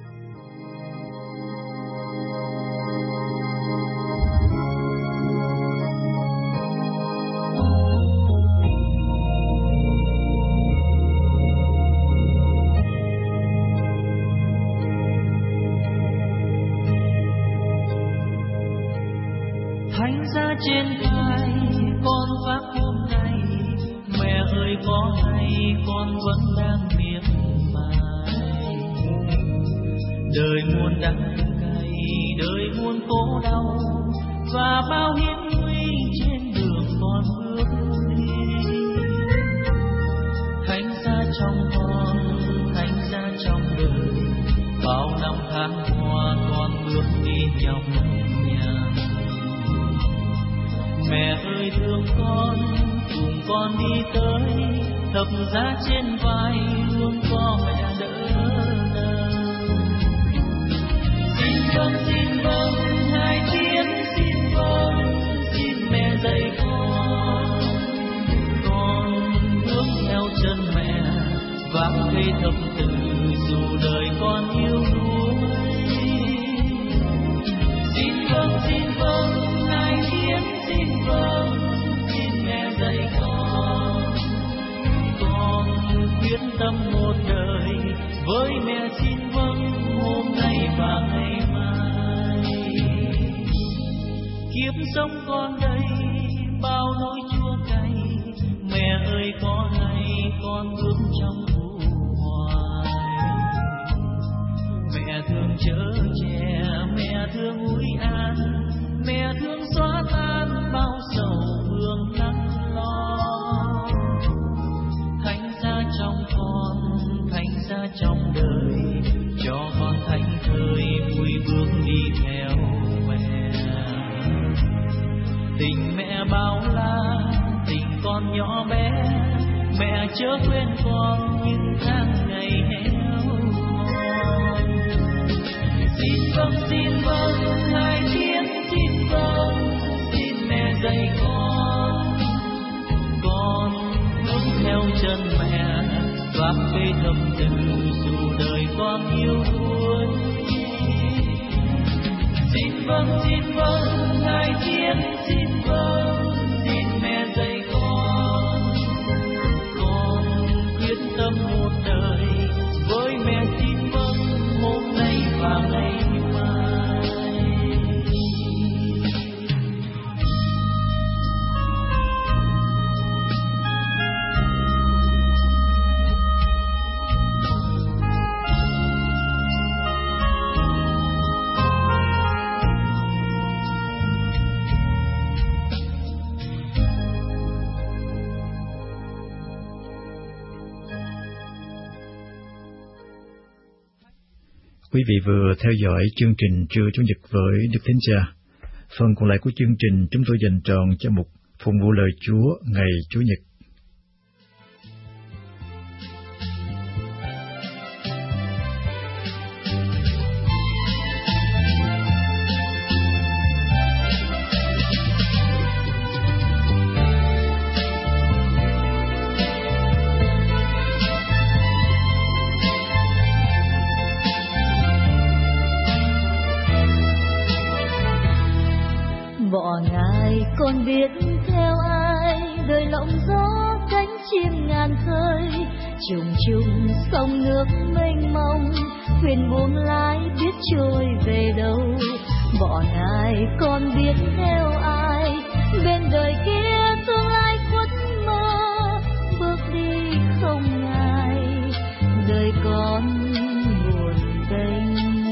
Thánh giá trên vai con vác hôm nay, mẹ ơi có hay con vẫn đang miệt mài. Đời muôn đắng cay, đời muôn khổ đau, và bao hiểm nguy trên đường con bước đi. Thánh giá trong con, thánh giá trong đời, bao năm tháng qua con bước đi nhọc nhằn. Mẹ ơi thương con, cùng con đi tới, thập giá trên vai luôn có mẹ đỡ đầu. Xin vâng, xin vâng, hai tiếng xin vâng, thầm từ dù đời con yêu đuối. Xin vâng, xin vâng, ngài thiên xin vâng, xin mẹ dạy con. Con quyết tâm một đời với mẹ xin vâng hôm nay và ngày mai. Kiếp sống con đây bao nỗi chua cay, mẹ ơi có hay con bước trong u hoài. Mẹ thương chở che, mẹ thương ủi an, mẹ thương xóa tan bao sầu vương nắng lo. Thánh giá trong con, thánh giá trong đời, cho con thánh thời vui bước đi theo mẹ. Tình mẹ bao la, tình con nhỏ bé, mẹ chớ quên con những tháng ngày héo mòn. Xin vâng, xin vâng, ngài thiên xin vâng, xin mẹ dạy con. Con bước theo chân mẹ, vác cây thầm từ dù đời con yêu đuối. Xin vâng, xin vâng, ngài thiên xin vâng, xin mẹ dạy con. Con quyết tâm một đời với mẹ xin vâng hôm nay và ngày mai. Quý vị vừa theo dõi chương trình Trưa Chủ nhật với Đức Thánh Cha. Phần còn lại của chương trình chúng tôi dành trọn cho một phụng vụ lời Chúa ngày Chủ nhật. Bỏ Ngài con biết theo ai, đời lộng gió cánh chim ngàn khơi, trùng trùng sông nước mênh mông, thuyền buông lái biết trôi về đâu. Bỏ Ngài con biết theo ai, bên đời kia tương lai khuất mơ, bước đi không Ngài, đời con buồn tênh.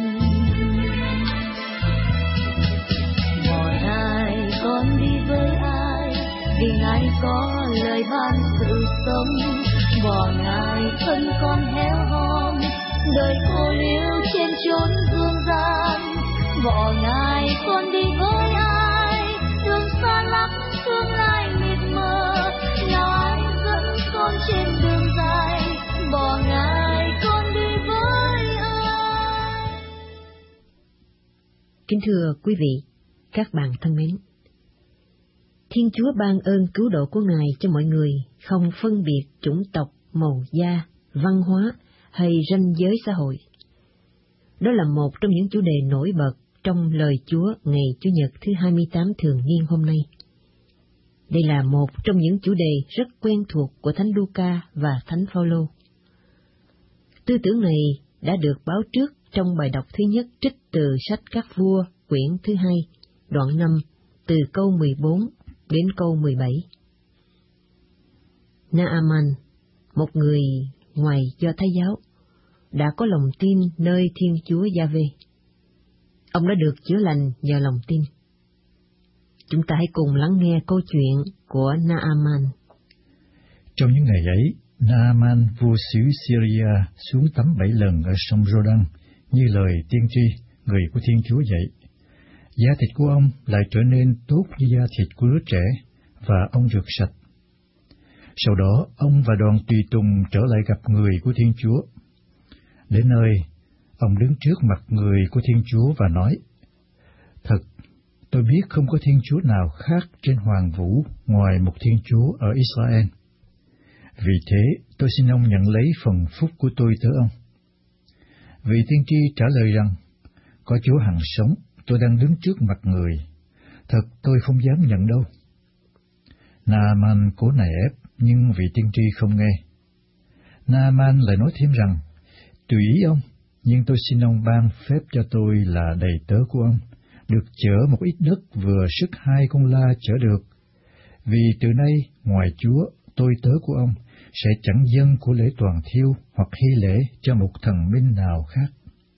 Con đi với ai, vì Ngài có lời ban sự sống. Bỏ Ngài thân con héo hon, đời cô liêu trên chốn dương gian. Bỏ Ngài con đi với ai, đường xa lắm tương lai mịt mờ, nào ai dẫn con trên đường dài. Bỏ Ngài con đi với ai. Kính thưa quý vị, các bạn thân mến, Thiên Chúa ban ơn cứu độ của Ngài cho mọi người, không phân biệt chủng tộc, màu da, văn hóa hay ranh giới xã hội. Đó là một trong những chủ đề nổi bật trong lời Chúa ngày Chủ nhật thứ hai mươi tám thường niên hôm nay. Đây là một trong những chủ đề rất quen thuộc của Thánh Luca và Thánh Phaolô. Tư tưởng này đã được báo trước trong bài đọc thứ nhất trích từ sách Các Vua, quyển thứ hai, đoạn năm, từ câu mười bốn đến câu mười bảy. Naaman, một người ngoài Do Thái giáo, đã có lòng tin nơi Thiên Chúa Gia-vê. Ông đã được chữa lành nhờ lòng tin. Chúng ta hãy cùng lắng nghe câu chuyện của Naaman. Trong những ngày ấy, Naaman vua xứ Syria xuống tắm bảy lần ở sông Rô-đăng, như lời tiên tri, người của Thiên Chúa dạy. Da thịt của ông lại trở nên tốt như da thịt của đứa trẻ, và ông rửa sạch. Sau đó, ông và đoàn tùy tùng trở lại gặp người của Thiên Chúa. Đến nơi, ông đứng trước mặt người của Thiên Chúa và nói, Thật, tôi biết không có Thiên Chúa nào khác trên hoàng vũ ngoài một Thiên Chúa ở Israel. Vì thế, tôi xin ông nhận lấy phần phúc của tôi từ ông. Vị tiên tri trả lời rằng, có Chúa hằng sống, tôi đang đứng trước mặt người. Thật tôi không dám nhận đâu. Naaman cố nài ép, nhưng vị tiên tri không nghe. Naaman lại nói thêm rằng, tùy ý ông, nhưng tôi xin ông ban phép cho tôi là đầy tớ của ông, được chở một ít đất vừa sức hai con la chở được. Vì từ nay, ngoài Chúa, tôi tớ của ông sẽ chẳng dâng của lễ toàn thiêu hoặc hy lễ cho một thần minh nào khác.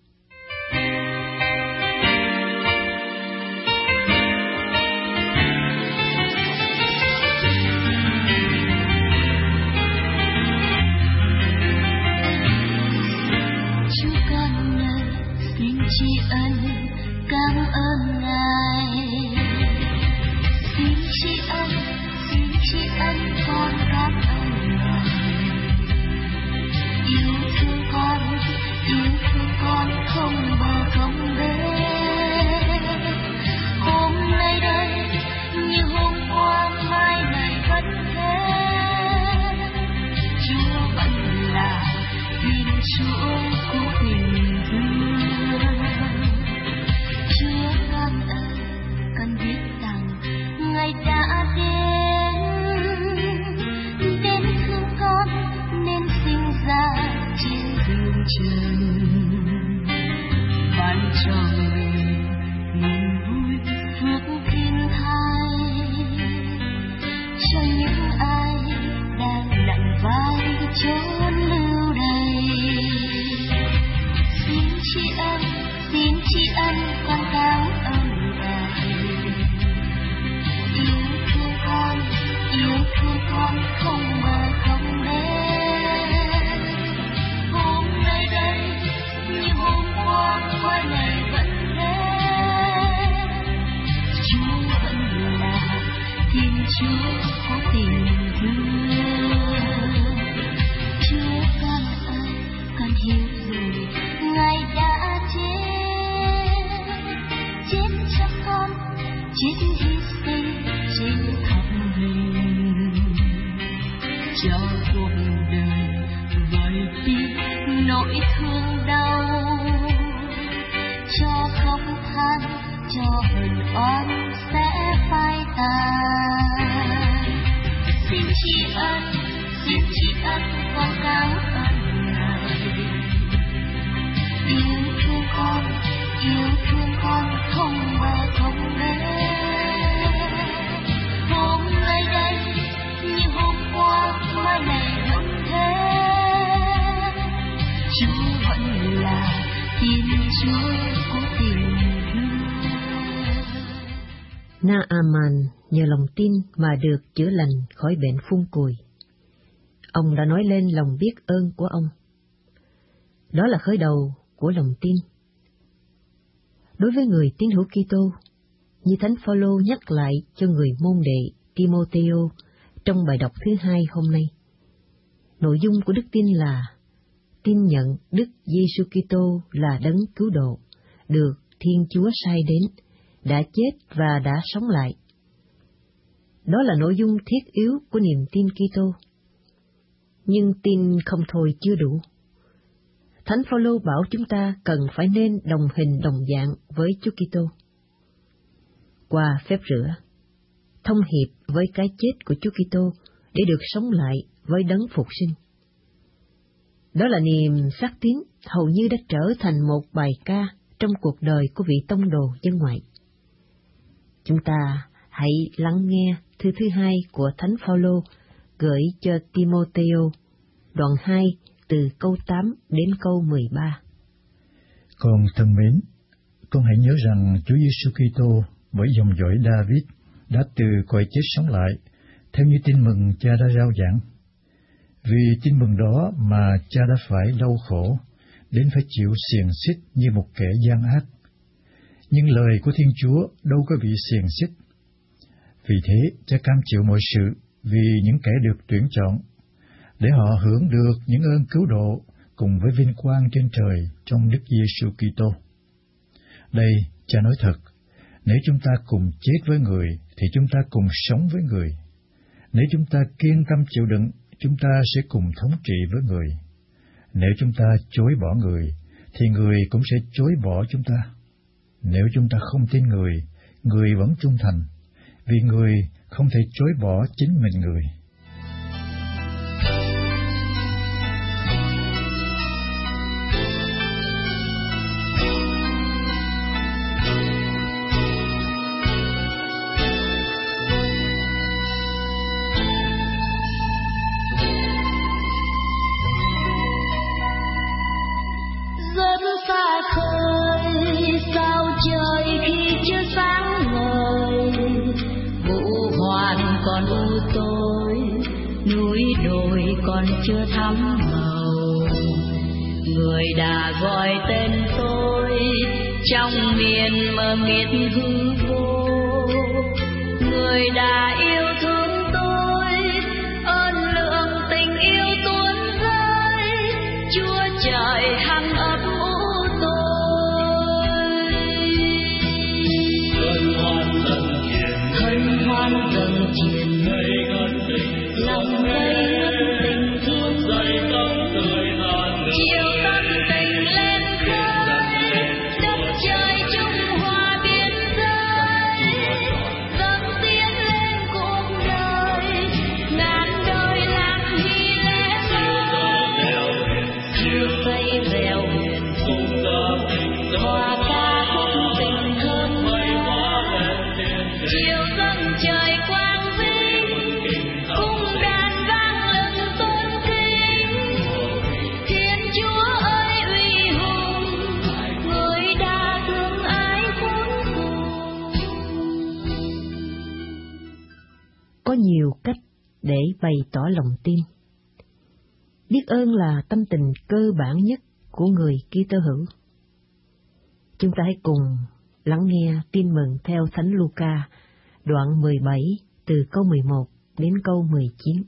Chúa con ơi, xin tri ân, cảm ơn Ngài. Xin tri ân, xin tri ân con cảm ơn Ngài. Yêu thương con, yêu thương con không bờ không bến. Hôm nay đây như hôm qua, mai này vẫn thế. Chúa vẫn là Thiên Chúa của tình thương. Chúa con ơi, con biết rằng Ngài đã đến, đến thương con nên sinh ra trên đường trần, ban cho mình niềm vui phước thiên thai, cho những ai đang nặng vai chốn lưu đày. Xin tri ân, xin tri ân con cảm ơn Ngài. Yêu thương con, yêu thương con không bờ không bến. Hôm nay đây như hôm qua, mai này vẫn thế. Chúa vẫn là Thiên Chúa có tình thương. Chúa con ơi, con hiểu rồi, Ngài đã chết, chết cho con, chết hy sinh trên thập hình, cho cuộc đời vơi đi nỗi thương đau, cho khóc than, cho hờn oán sẽ phai tàn. Xin tri ân, xin tri ân con cảm ơn Ngài. Yêu thương con, yêu thương con không bờ không bến. Hôm nay đây như hôm qua, mai này vẫn thế. Chúa vẫn là Thiên Chúa của tình thương. Naaman nhờ lòng tin mà được chữa lành khỏi bệnh phun cùi. Ông đã nói lên lòng biết ơn của ông. Đó là khởi đầu của lòng tin. Đối với người tín hữu Kitô, như Thánh Phaolô nhắc lại cho người môn đệ Timôthêô trong bài đọc thứ hai hôm nay, nội dung của đức tin là tin nhận Đức Giêsu Kitô là đấng cứu độ, được Thiên Chúa sai đến, đã chết và đã sống lại. Đó là nội dung thiết yếu của niềm tin Kitô. Nhưng tin không thôi chưa đủ. Thánh Phaolô bảo chúng ta cần phải nên đồng hình đồng dạng với Chúa Kitô. Qua phép rửa, thông hiệp với cái chết của Chúa Kitô để được sống lại với đấng phục sinh. Đó là niềm xác tín hầu như đã trở thành một bài ca trong cuộc đời của vị tông đồ dân ngoại. Chúng ta hãy lắng nghe thư thứ hai của Thánh Phaolô gửi cho Timôthêô, đoạn hai từ câu tám đến câu mười ba. Con thân mến, con hãy nhớ rằng Chúa Giêsu Kitô bởi dòng dõi David đã từ cõi chết sống lại, theo như tin mừng Cha đã rao giảng. Vì tin mừng đó mà Cha đã phải đau khổ, đến phải chịu xiềng xích như một kẻ gian ác. Nhưng lời của Thiên Chúa đâu có bị xiềng xích. Vì thế, Cha cam chịu mọi sự vì những kẻ được tuyển chọn, để họ hưởng được những ơn cứu độ cùng với vinh quang trên trời trong Đức Giêsu Kitô. Đây, Cha nói thật, nếu chúng ta cùng chết với người, thì chúng ta cùng sống với người. Nếu chúng ta kiên tâm chịu đựng, chúng ta sẽ cùng thống trị với người. Nếu chúng ta chối bỏ người, thì người cũng sẽ chối bỏ chúng ta. Nếu chúng ta không tin người, người vẫn trung thành, vì người không thể chối bỏ chính mình người. Chưa thắm màu, người đã gọi tên tôi trong miền mờ mịt hư vô. Người đã yêu thương tôi, ơn lượng tình yêu tuôn rơi, Chúa trời hằng ấp ủ tôi. Hân hoan dâng hiền, hân hoan dâng hiền, lòng ngây chiều tâm tình lên khơi, đất trời chung hòa biên giới, dâng tiến lên cuộc đời, ngàn đời làm hy lễ mới. Chiều xây rèo huyền, hòa ca khúc tình thơm ngát, chiều dâng trời quang vinh, cung đàn vang lừng tôn kính. Thiên Chúa ơi uy hùng, người đã thương ái khôn cùng. Có nhiều cách để bày tỏ lòng tin. Biết ơn là tâm tình cơ bản nhất của người Kitô hữu. Chúng ta hãy cùng lắng nghe tin mừng theo Thánh Luca, đoạn mười bảy từ câu mười một đến câu mười chín.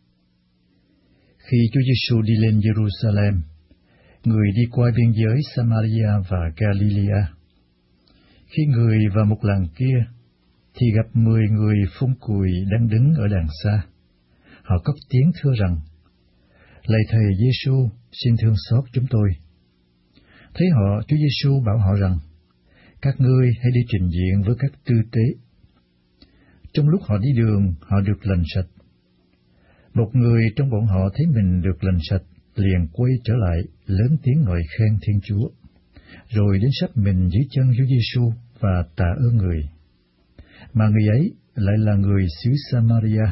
Khi Chúa Giêsu đi lên Jerusalem, người đi qua biên giới Samaria và Galilee. Khi người vào một làng kia, thì gặp mười người phun cùi đang đứng ở đàng xa. Họ cất tiếng thưa rằng: Lạy Thầy Giêsu, xin thương xót chúng tôi. Thấy họ, Chúa Giêsu bảo họ rằng: Các ngươi hãy đi trình diện với các tư tế. Trong lúc họ đi đường, họ được lành sạch. Một người trong bọn họ thấy mình được lành sạch, liền quay trở lại, lớn tiếng ngợi khen Thiên Chúa, rồi đến sắp mình dưới chân Chúa Giêsu và tạ ơn người. Mà người ấy lại là người xứ Samaria.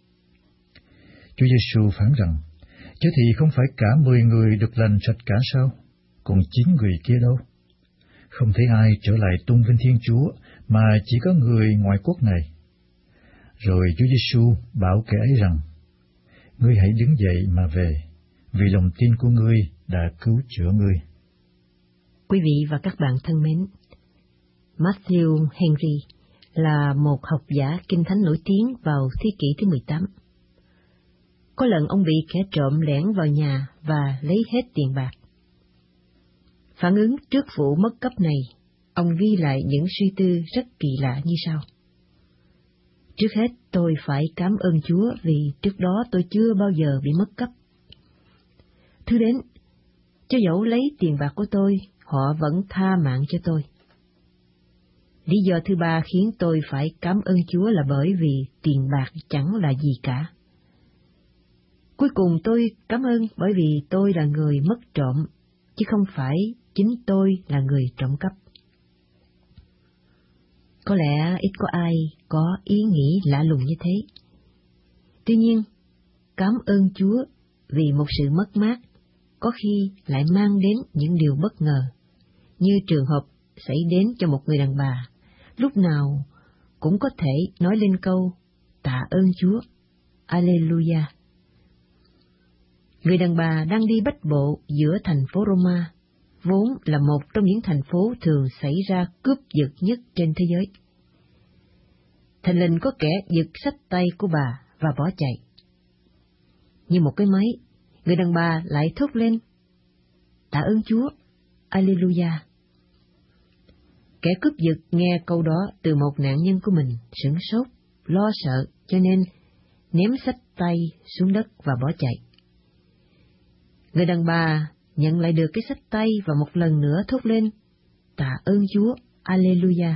Chúa Giêsu phán rằng: Chứ thì không phải cả mười người được lành sạch cả sao? Còn chín người kia đâu? Không thấy ai trở lại tung vinh Thiên Chúa, mà chỉ có người ngoại quốc này. Rồi Chúa Giêsu bảo kẻ ấy rằng: Ngươi hãy đứng dậy mà về, vì lòng tin của ngươi đã cứu chữa ngươi. Quý vị và các bạn thân mến, Matthew Henry là một học giả kinh thánh nổi tiếng vào thế kỷ thứ mười tám. Có lần ông bị kẻ trộm lẻn vào nhà và lấy hết tiền bạc. Phản ứng trước vụ mất cắp này, ông ghi lại những suy tư rất kỳ lạ như sau. Trước hết, tôi phải cảm ơn Chúa vì trước đó tôi chưa bao giờ bị mất cắp. Thứ đến, cho dẫu lấy tiền bạc của tôi, họ vẫn tha mạng cho tôi. Lý do thứ ba khiến tôi phải cảm ơn Chúa là bởi vì tiền bạc chẳng là gì cả. Cuối cùng tôi cảm ơn bởi vì tôi là người mất trộm, chứ không phải chính tôi là người trộm cắp. Có lẽ ít có ai có ý nghĩ lạ lùng như thế. Tuy nhiên, cảm ơn Chúa vì một sự mất mát có khi lại mang đến những điều bất ngờ, như trường hợp xảy đến cho một người đàn bà, lúc nào cũng có thể nói lên câu tạ ơn Chúa, Alleluia. Người đàn bà đang đi bách bộ giữa thành phố Roma, vốn là một trong những thành phố thường xảy ra cướp giật nhất trên thế giới. Thình lình có kẻ giật xách tay của bà và bỏ chạy. Như một cái máy, người đàn bà lại thốt lên: tạ ơn Chúa, Alleluia. Kẻ cướp giật nghe câu đó từ một nạn nhân của mình, sửng sốt, lo sợ, cho nên ném xách tay xuống đất và bỏ chạy. Người đàn bà nhận lại được cái xách tay và một lần nữa thốt lên, tạ ơn Chúa, Alleluia.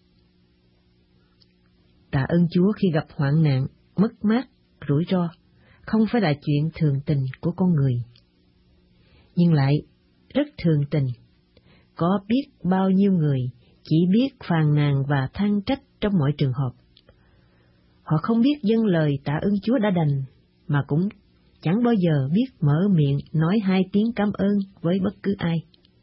Tạ ơn Chúa khi gặp hoạn nạn, mất mát, rủi ro, không phải là chuyện thường tình của con người, nhưng lại rất thường tình. Có biết bao nhiêu người chỉ biết phàn nàn và than trách trong mọi trường hợp. Họ không biết dâng lời tạ ơn Chúa đã đành, mà cũng chẳng bao giờ biết mở miệng nói hai tiếng cảm ơn với bất cứ ai.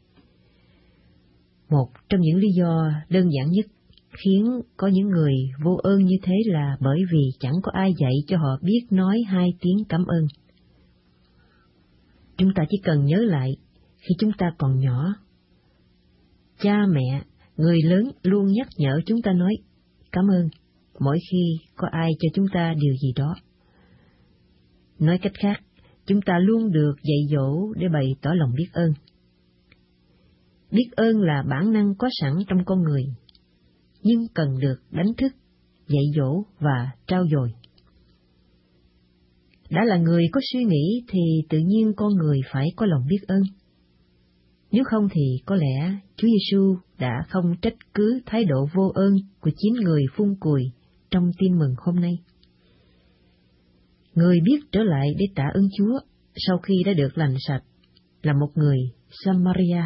Một trong những lý do đơn giản nhất khiến có những người vô ơn như thế là bởi vì chẳng có ai dạy cho họ biết nói hai tiếng cảm ơn. Chúng ta chỉ cần nhớ lại khi chúng ta còn nhỏ, cha mẹ, người lớn luôn nhắc nhở chúng ta nói cảm ơn mỗi khi có ai cho chúng ta điều gì đó. Nói cách khác, chúng ta luôn được dạy dỗ để bày tỏ lòng biết ơn. Biết ơn là bản năng có sẵn trong con người, nhưng cần được đánh thức, dạy dỗ và trau dồi. Đã là người có suy nghĩ thì tự nhiên con người phải có lòng biết ơn. Nếu không thì có lẽ Chúa Giêsu đã không trách cứ thái độ vô ơn của chín người phun cùi trong tin mừng hôm nay. Người biết trở lại để tạ ơn Chúa sau khi đã được lành sạch là một người Samaria.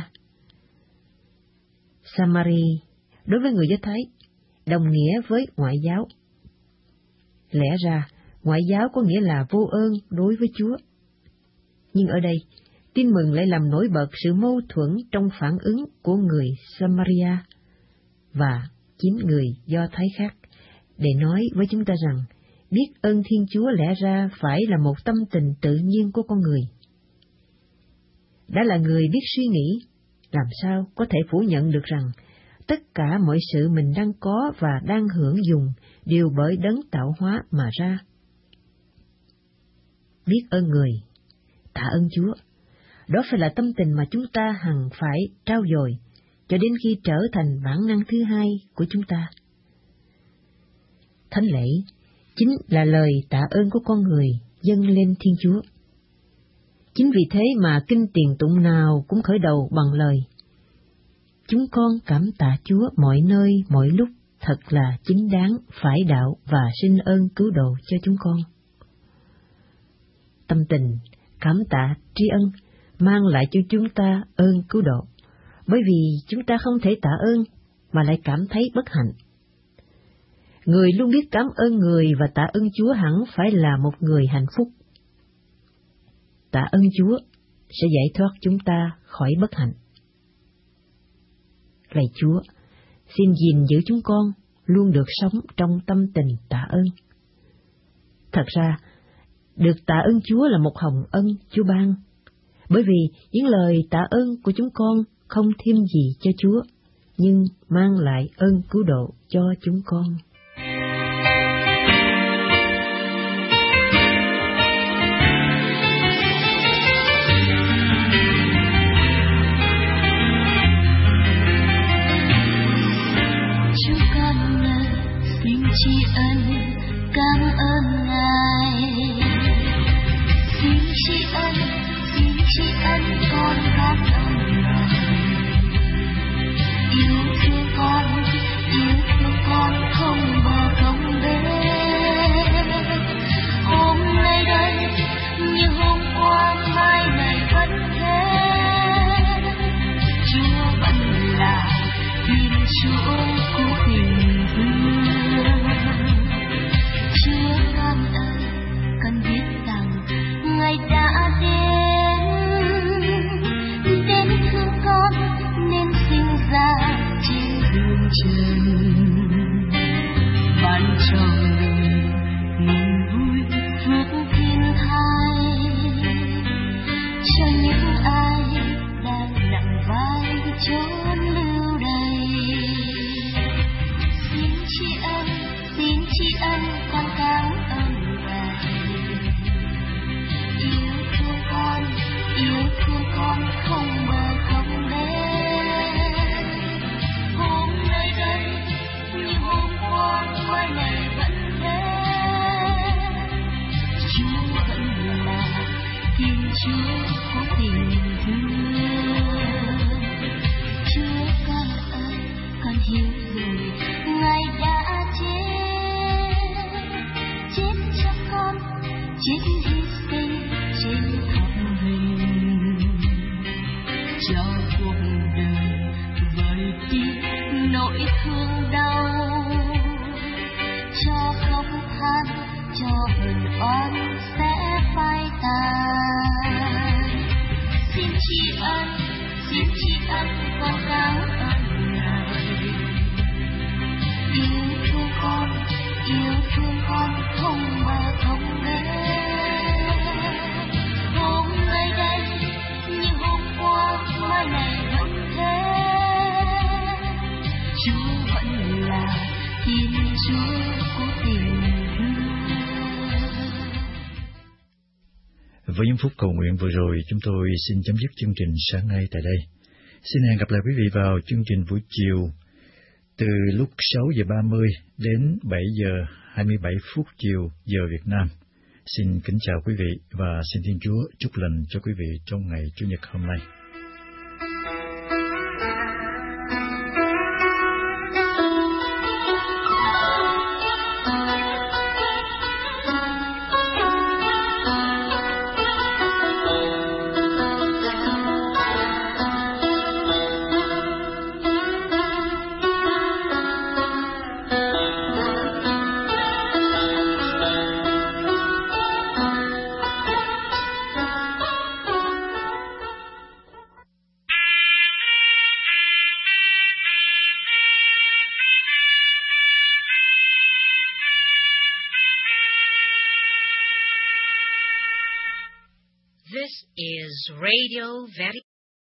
Samari đối với người Do Thái đồng nghĩa với ngoại giáo. Lẽ ra, ngoại giáo có nghĩa là vô ơn đối với Chúa. Nhưng ở đây, tin mừng lại làm nổi bật sự mâu thuẫn trong phản ứng của người Samaria và chín người Do Thái khác, để nói với chúng ta rằng biết ơn Thiên Chúa lẽ ra phải là một tâm tình tự nhiên của con người. Đã là người biết suy nghĩ, làm sao có thể phủ nhận được rằng tất cả mọi sự mình đang có và đang hưởng dùng đều bởi đấng tạo hóa mà ra. Biết ơn người, tạ ơn Chúa, đó phải là tâm tình mà chúng ta hằng phải trau dồi cho đến khi trở thành bản năng thứ hai của chúng ta. Thánh lễ chính là lời tạ ơn của con người dâng lên Thiên Chúa. Chính vì thế mà kinh tiền tụng nào cũng khởi đầu bằng lời: chúng con cảm tạ Chúa mọi nơi mọi lúc, thật là chính đáng, phải đạo và xin ơn cứu độ cho chúng con. Tâm tình cảm tạ tri ân mang lại cho chúng ta ơn cứu độ, bởi vì chúng ta không thể tạ ơn mà lại cảm thấy bất hạnh. Người luôn biết cảm ơn người và tạ ơn Chúa hẳn phải là một người hạnh phúc. Tạ ơn Chúa sẽ giải thoát chúng ta khỏi bất hạnh. Lạy Chúa, xin gìn giữ chúng con luôn được sống trong tâm tình tạ ơn. Thật ra, được tạ ơn Chúa là một hồng ân Chúa ban, bởi vì những lời tạ ơn của chúng con không thêm gì cho Chúa, nhưng mang lại ơn cứu độ cho chúng con. Tri ân cảm ơn Ngài, xin tri ân, xin tri ân con cảm ơn Ngài. Yêu thương con, yêu thương con không bờ không bến. Hôm nay đây như hôm qua, mai này vẫn thế. Chúa vẫn là Thiên Chúa của tình thương. Chúa con ơi, con biết rằng Ngài đã đến, đến thương con nên sinh ra trên đường trần, ban cho người niềm vui phước thiên thai, cho những ai đang nặng vai chốn lưu đày. Xin tri ân, xin tri ân con cảm ơn Ngài. Yêu thương con, yêu thương con không bờ không bến. Hôm nay đây như hôm qua, mai này vẫn thế. Chúa cho cuộc đời với tiếc nỗi thương đau, cho khóc than, cho hờn oan sẽ phai tàn. Xin tri ân, xin tri ân con cáo ơn Ngài. Yêu thương con, yêu thương con không bờ không bến. Hôm nay đây như hôm qua, mai này vẫn thế. Chúa vẫn là Thiên Chúa của tình thương. Với những phút cầu nguyện vừa rồi, chúng tôi xin chấm dứt chương trình sáng nay tại đây. Xin hẹn gặp lại quý vị vào chương trình buổi chiều từ lúc sáu giờ ba mươi đến bảy giờ hai mươi bảy phút chiều giờ Việt Nam. Xin kính chào quý vị và xin Thiên Chúa chúc lành cho quý vị trong ngày Chủ nhật hôm nay. This is Radio Vatican.